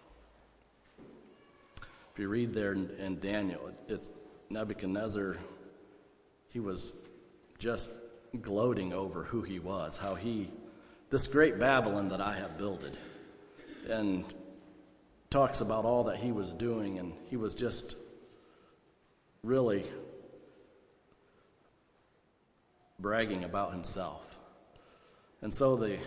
If you read there in Daniel, it's Nebuchadnezzar, he was just gloating over who he was, how this great Babylon that I have builded, and talks about all that he was doing, and he was just really bragging about himself. And so the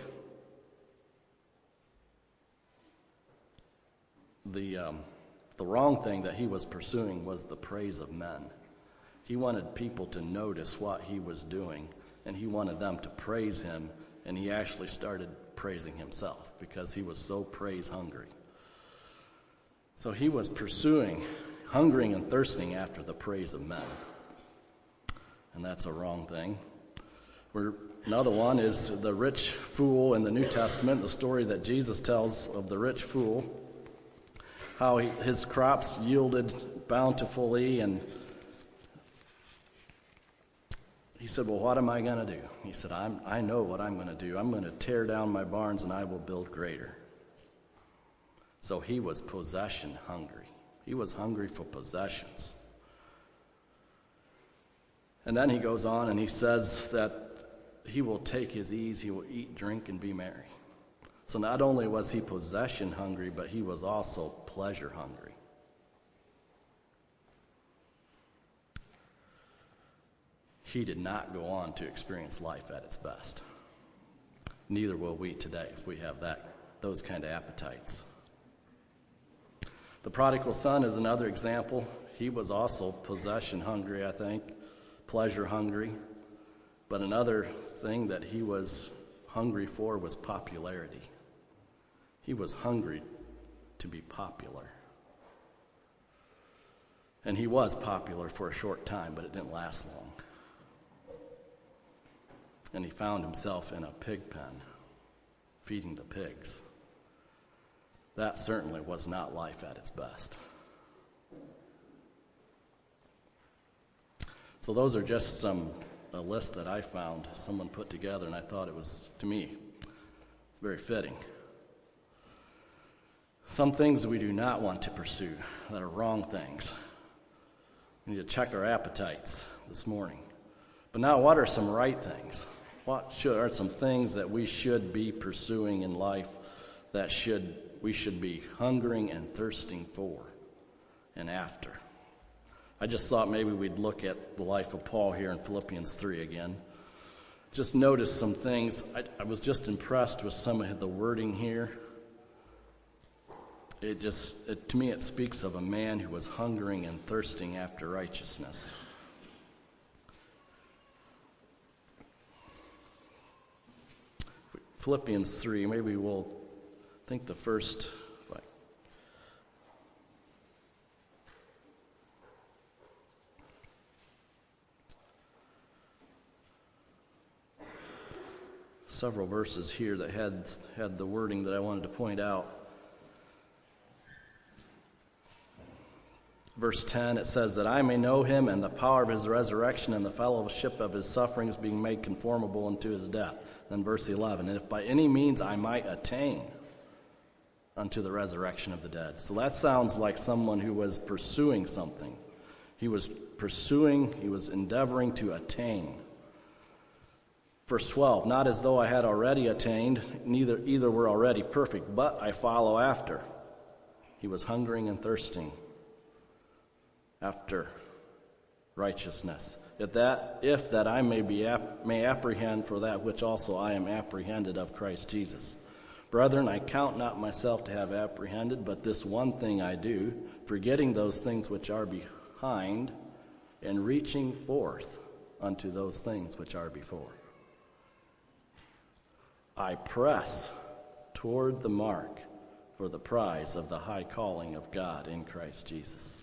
wrong thing that he was pursuing was the praise of men. He wanted people to notice what he was doing, and he wanted them to praise him, and he actually started praising himself because he was so praise hungry. So he was hungering and thirsting after the praise of men. And that's a wrong thing. Another one is the rich fool in the New Testament, the story that Jesus tells of the rich fool, how his crops yielded bountifully, and he said, well, what am I going to do? He said, I know what I'm going to do. I'm going to tear down my barns and I will build greater. So he was possession hungry. He was hungry for possessions. And then he goes on and he says that he will take his ease, he will eat, drink, and be merry. So not only was he possession hungry, but he was also pleasure hungry. He did not go on to experience life at its best. Neither will we today if we have those kind of appetites. The prodigal son is another example. He was also possession hungry, I think, pleasure hungry. But another thing that he was hungry for was popularity. He was hungry to be popular. And he was popular for a short time, but it didn't last long. And he found himself in a pig pen, feeding the pigs. That certainly was not life at its best. So those are just a list that I found someone put together, and I thought it was, to me, very fitting. Some things we do not want to pursue that are wrong things. We need to check our appetites this morning. But now, what are some right things? What are some things that we should be pursuing in life that we should be hungering and thirsting for and after? I just thought maybe we'd look at the life of Paul here in Philippians 3 again. Just notice some things. I was just impressed with some of the wording here. To me, it speaks of a man who was hungering and thirsting after righteousness. Philippians 3, maybe we'll think the first several verses here that had the wording that I wanted to point out. Verse 10, it says that I may know him and the power of his resurrection and the fellowship of his sufferings, being made conformable unto his death. Then verse 11, and if by any means I might attain unto the resurrection of the dead. So that sounds like someone who was pursuing something. He was endeavoring to attain. Verse 12, not as though I had already attained, either were already perfect, but I follow after. He was hungering and thirsting after righteousness. If that I may apprehend for that which also I am apprehended of Christ Jesus. Brethren, I count not myself to have apprehended, but this one thing I do, forgetting those things which are behind, and reaching forth unto those things which are before. I press toward the mark for the prize of the high calling of God in Christ Jesus.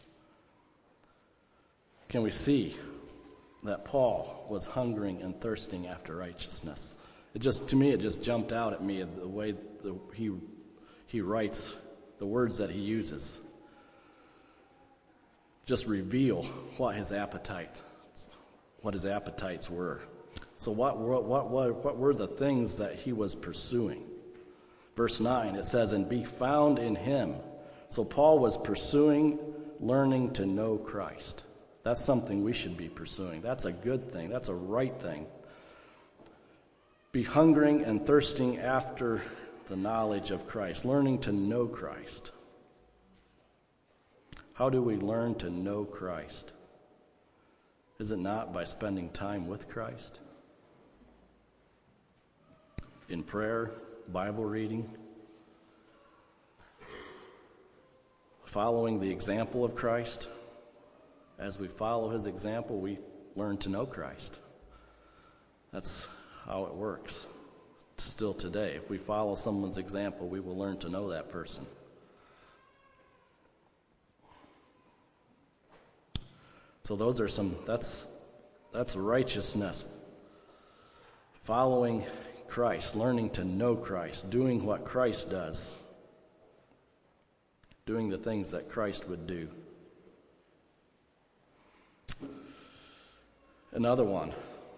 Can we see that Paul was hungering and thirsting after righteousness? To me, it just jumped out at me the way he writes, the words that he uses. Just reveal what his appetites were. So what were the things that he was pursuing? Verse 9, it says, and be found in him. So Paul was pursuing learning to know Christ. That's something we should be pursuing. That's a good thing. That's a right thing. Be hungering and thirsting after the knowledge of Christ, learning to know Christ. How do we learn to know Christ? Is it not by spending time with Christ? In prayer, Bible reading, following the example of Christ. As we follow his example, we learn to know Christ. That's how it works still today. If we follow someone's example, we will learn to know that person. So those are that's righteousness. following Christ, learning to know Christ, doing what Christ does, doing the things that Christ would do. Another one.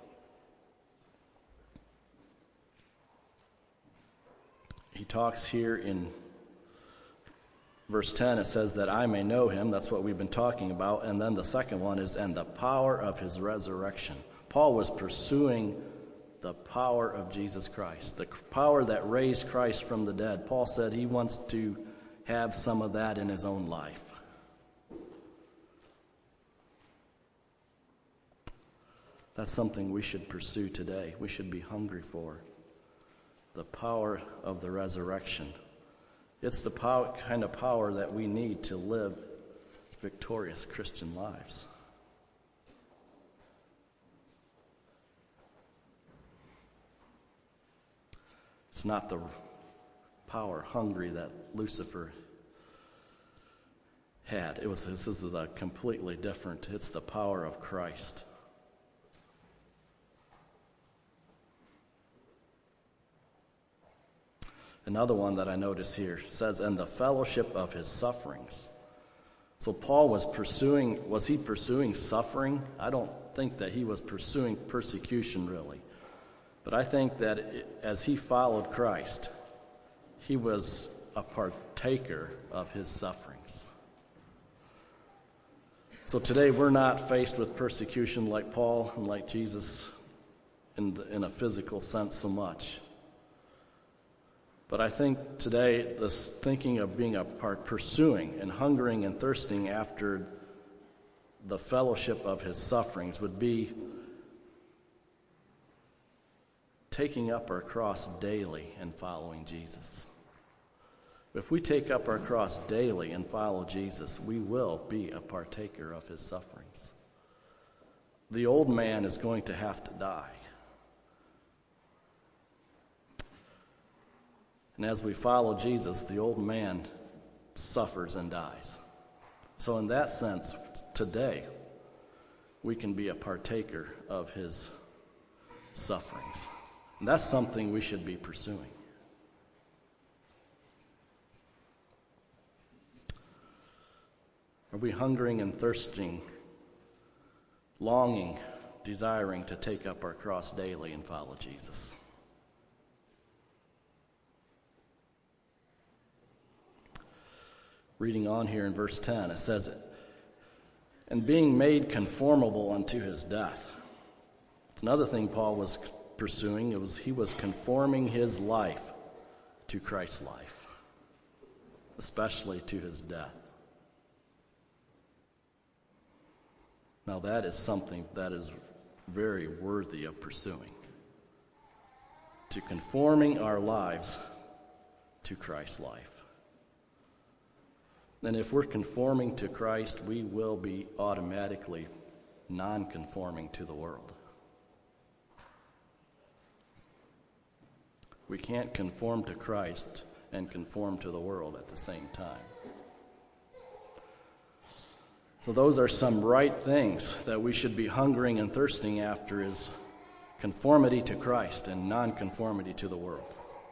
He talks here in verse 10, it says that I may know him. That's what we've been talking about. And then the second one is, and the power of his resurrection. Paul was pursuing the power of Jesus Christ, the power that raised Christ from the dead. Paul said he wants to have some of that in his own life. That's something we should pursue today. We should be hungry for the power of the resurrection. It's the kind of power that we need to live victorious Christian lives. It's not the power hungry that Lucifer had. This is a completely different. It's the power of Christ. Another one that I notice here says, and the fellowship of his sufferings. So Paul was he pursuing suffering? I don't think that he was pursuing persecution really. But I think that as he followed Christ, he was a partaker of his sufferings. So today we're not faced with persecution like Paul and like Jesus in a physical sense so much. But I think today, this thinking of being a part, pursuing and hungering and thirsting after the fellowship of his sufferings would be taking up our cross daily and following Jesus. If we take up our cross daily and follow Jesus, we will be a partaker of his sufferings. The old man is going to have to die. And as we follow Jesus, the old man suffers and dies. So in that sense, today, we can be a partaker of his sufferings. And that's something we should be pursuing. Are we hungering and thirsting, longing, desiring to take up our cross daily and follow Jesus? Reading on here in verse 10, it says, and being made conformable unto his death. It's another thing Paul was pursuing. He was conforming his life to Christ's life, especially to his death. Now that is something that is very worthy of pursuing. To conforming our lives to Christ's life. And if we're conforming to Christ, we will be automatically non-conforming to the world. We can't conform to Christ and conform to the world at the same time. So those are some right things that we should be hungering and thirsting after, is conformity to Christ and non-conformity to the world.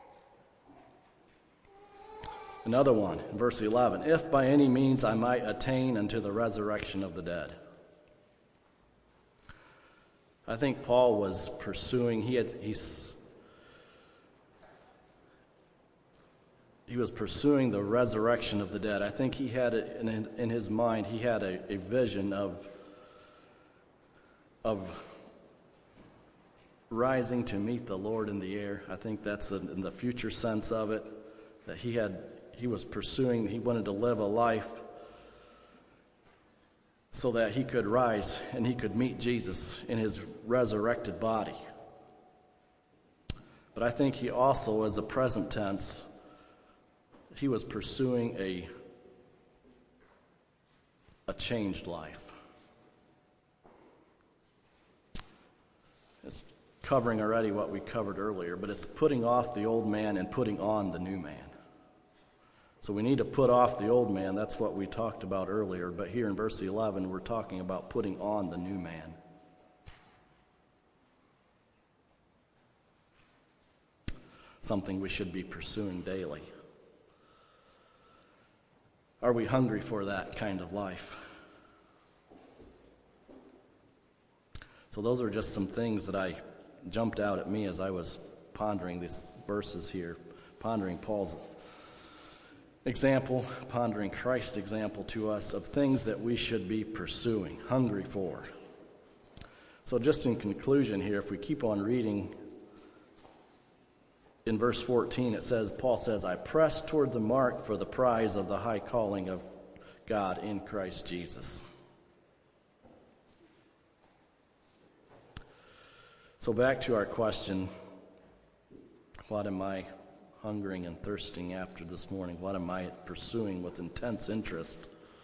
Another one, in verse 11, if by any means I might attain unto the resurrection of the dead. I think Paul was pursuing, he was pursuing the resurrection of the dead. I think he had it in his mind, he had a vision of rising to meet the Lord in the air. I think that's in the future sense of it, that he was pursuing. He wanted to live a life so that he could rise and he could meet Jesus in his resurrected body. But I think he also, as a present tense, he was pursuing a changed life. It's covering already what we covered earlier, but it's putting off the old man and putting on the new man. So we need to put off the old man. That's what we talked about earlier. But here in verse 11, we're talking about putting on the new man. something we should be pursuing daily? Are we hungry for that kind of life? So those are just some things that I jumped out at me as I was pondering these verses here, pondering Paul's example, pondering Christ's example to us of things that we should be pursuing, hungry for. So just in conclusion here, if we keep on reading, in verse 14 Paul says, I press toward the mark for the prize of the high calling of God in Christ Jesus. So back to our question, what am I hungering and thirsting after this morning? What am I pursuing with intense interest?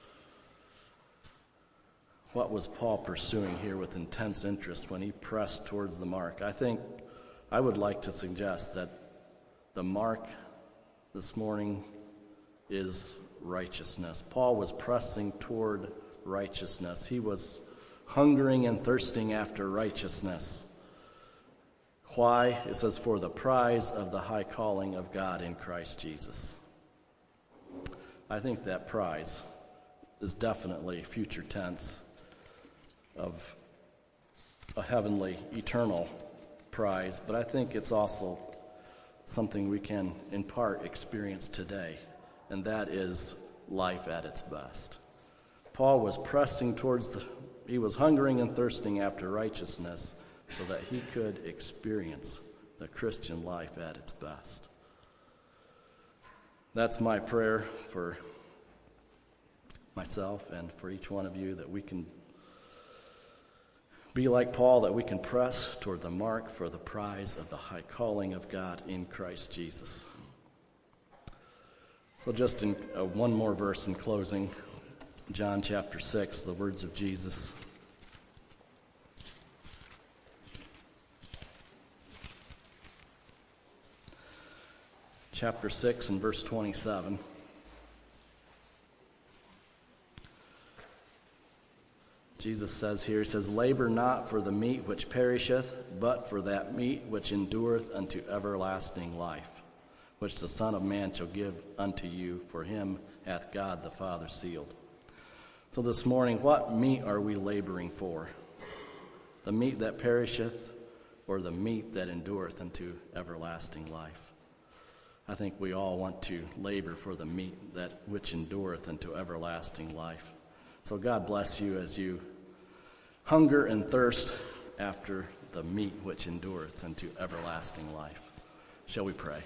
What was Paul pursuing here with intense interest when he pressed towards the mark? I think I would like to suggest that the mark this morning is righteousness. Paul was pressing toward righteousness. He was hungering and thirsting after righteousness. Why? It says, for the prize of the high calling of God in Christ Jesus. I think that prize is definitely future tense of a heavenly, eternal prize, but I think it's also something we can, in part, experience today, and that is life at its best. Paul was pressing he was hungering and thirsting after righteousness so that he could experience the Christian life at its best. That's my prayer for myself and for each one of you, that we can be like Paul, that we can press toward the mark for the prize of the high calling of God in Christ Jesus. So just in one more verse in closing, John chapter 6, the words of Jesus. Chapter 6 and verse 27. Jesus says here, he says, labor not for the meat which perisheth, but for that meat which endureth unto everlasting life, which the Son of Man shall give unto you, for him hath God the Father sealed. So this morning, what meat are we laboring for? The meat that perisheth, or the meat that endureth unto everlasting life? I think we all want to labor for the meat that which endureth unto everlasting life. So God bless you as you hunger and thirst after the meat which endureth unto everlasting life. Shall we pray?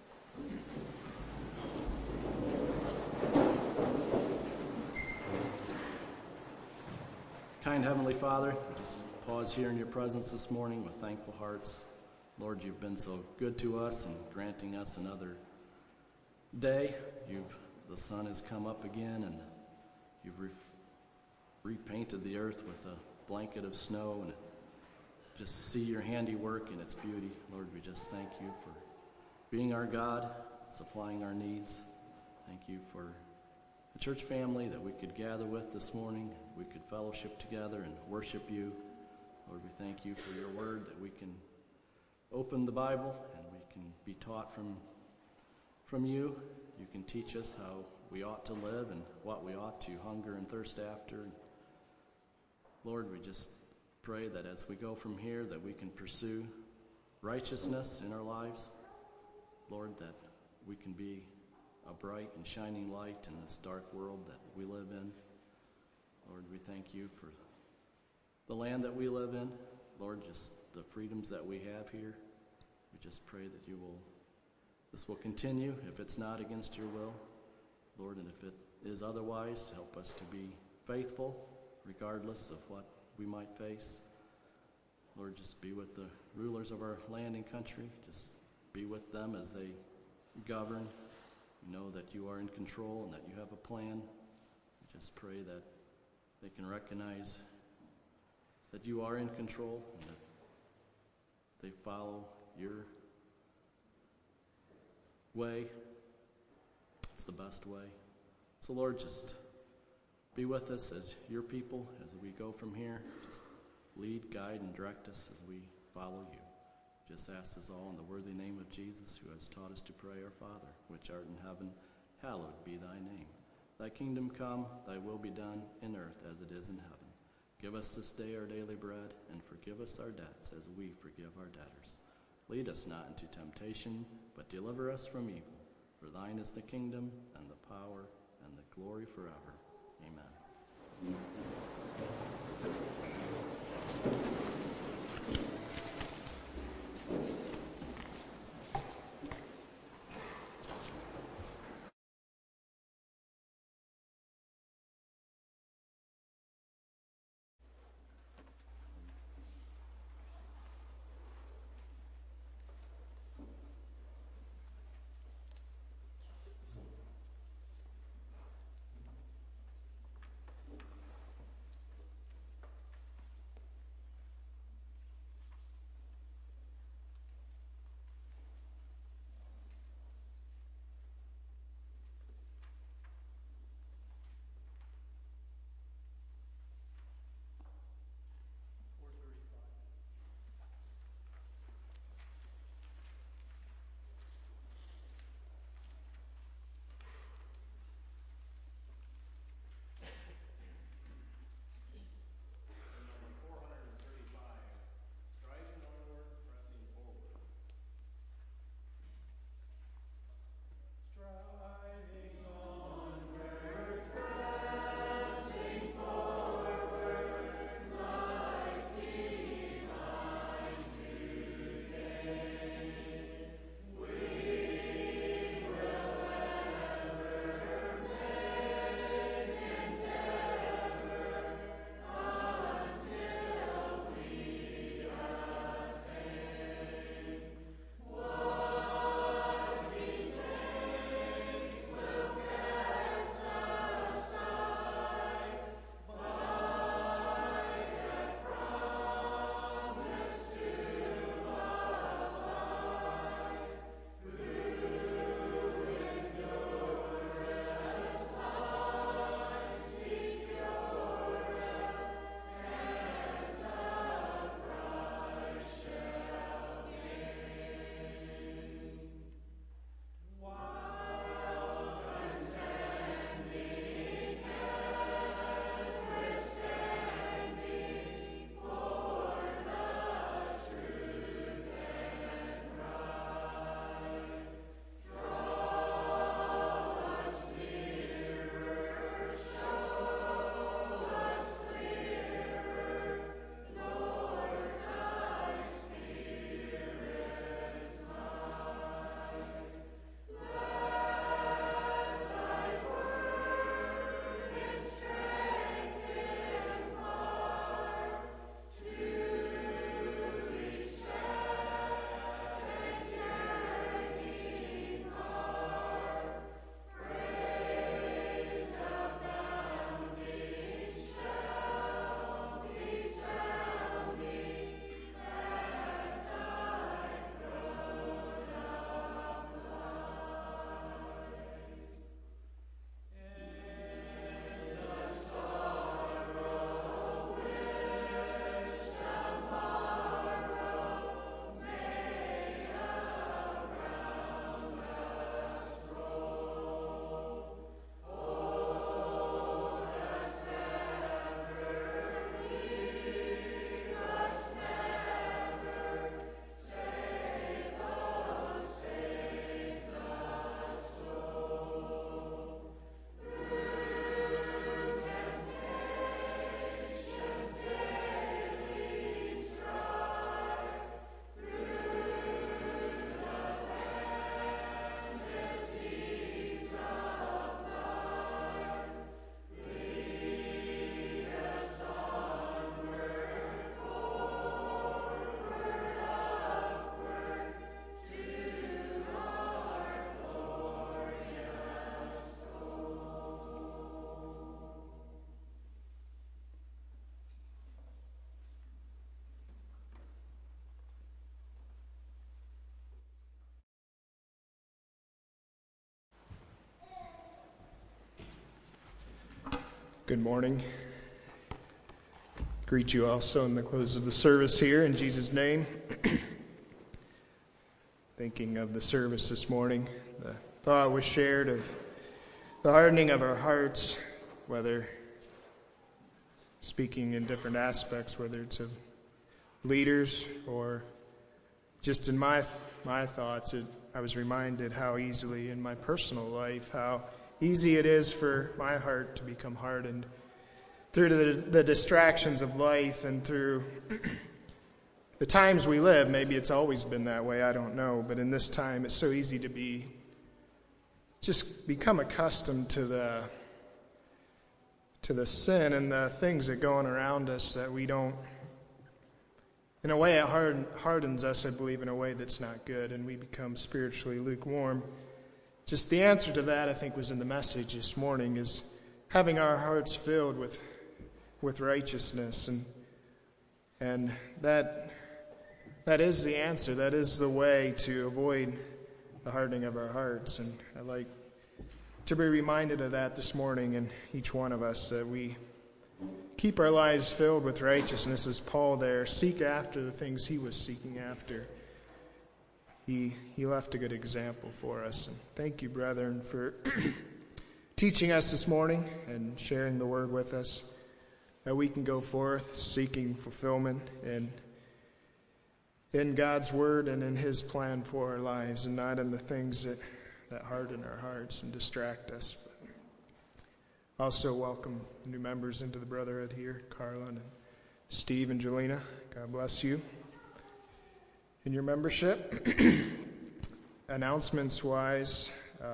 Kind Heavenly Father, just pause here in your presence this morning with thankful hearts. Lord, you've been so good to us and granting us another day. The sun has come up again, and you've repainted the earth with a blanket of snow, and just see your handiwork and its beauty. Lord, we just thank you for being our God, supplying our needs. Thank you for the church family that we could gather with this morning. We could fellowship together and worship you. Lord, we thank you for your word, that we can open the Bible and we can be taught from you. You can teach us how we ought to live and what we ought to hunger and thirst after. Lord, we just pray that as we go from here, that we can pursue righteousness in our lives. Lord, that we can be a bright and shining light in this dark world that we live in. Lord, we thank you for the land that we live in. Lord, just the freedoms that we have here. We just pray that this will continue if it's not against your will. Lord, and if it is otherwise, help us to be faithful regardless of what we might face. Lord, just be with the rulers of our land and country. Just be with them as they govern. We know that you are in control and that you have a plan. We just pray that they can recognize that you are in control and that they follow your way. It's the best way. So Lord, just be with us as your people as we go from here. Just lead, guide, and direct us as we follow you. Just ask this all in the worthy name of Jesus, who has taught us to pray, Our Father, which art in heaven, hallowed be thy name. Thy kingdom come, thy will be done, in earth as it is in heaven. Give us this day our daily bread, and forgive us our debts as we forgive our debtors. Lead us not into temptation, but deliver us from evil. For thine is the kingdom, and the power, and the glory forever. Amen. Good morning. Greet you also in the close of the service here in Jesus' name. thinking of the service this morning. The thought was shared of the hardening of our hearts, whether speaking in different aspects, whether it's of leaders or just in my thoughts. I was reminded how easily in my personal life, how easy it is for my heart to become hardened through the distractions of life and through the times we live. Maybe it's always been that way, I don't know. But in this time, it's so easy to just become accustomed to the sin and the things that go on around us that we don't. In a way, it hardens us, I believe, in a way that's not good, and we become spiritually lukewarm. Just the answer to that, I think, was in the message this morning, is having our hearts filled with righteousness, and that is the answer. That is the way to avoid the hardening of our hearts. And I'd like to be reminded of that this morning, and each one of us, that we keep our lives filled with righteousness as Paul there. Seek after the things he was seeking after. He left a good example for us. And thank you, brethren, for teaching us this morning and sharing the word with us, that we can go forth seeking fulfillment in God's word and in his plan for our lives, and not in the things that harden our hearts and distract us. Also welcome new members into the brotherhood here, Carla and Steve and Jelena. God bless you in your membership. Announcements-wise,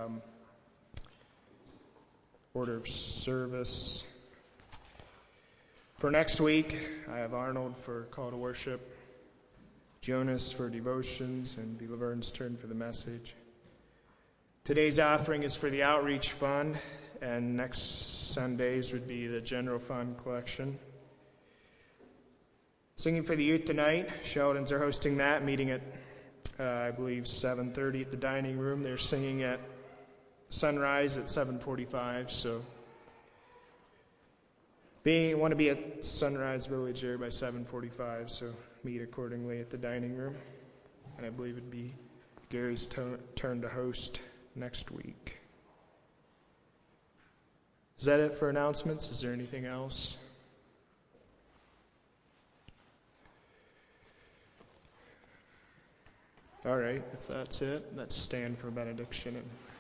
order of service. For next week, I have Arnold for call to worship, Jonas for devotions, and B. Laverne's turn for the message. Today's offering is for the outreach fund, and next Sundays would be the general fund collection. Singing for the youth tonight, Sheldons are hosting that, meeting at, I believe, 7:30 at the dining room. They're singing at sunrise at 7:45, so want to be at Sunrise Village there by 7:45, so meet accordingly at the dining room. And I believe it'd be Gary's turn to host next week. Is that it for announcements? Is there anything else? All right, if that's it, let's stand for benediction.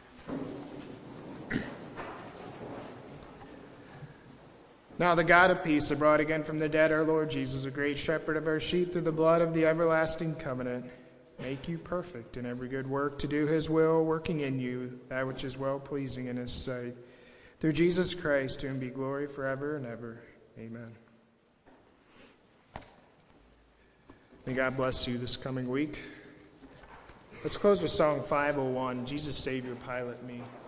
Now the God of peace, that brought again from the dead our Lord Jesus, the great shepherd of our sheep, through the blood of the everlasting covenant, make you perfect in every good work to do his will, working in you that which is well-pleasing in his sight. Through Jesus Christ, to him be glory forever and ever. Amen. May God bless you this coming week. Let's close with Song 501, Jesus Savior, Pilot Me.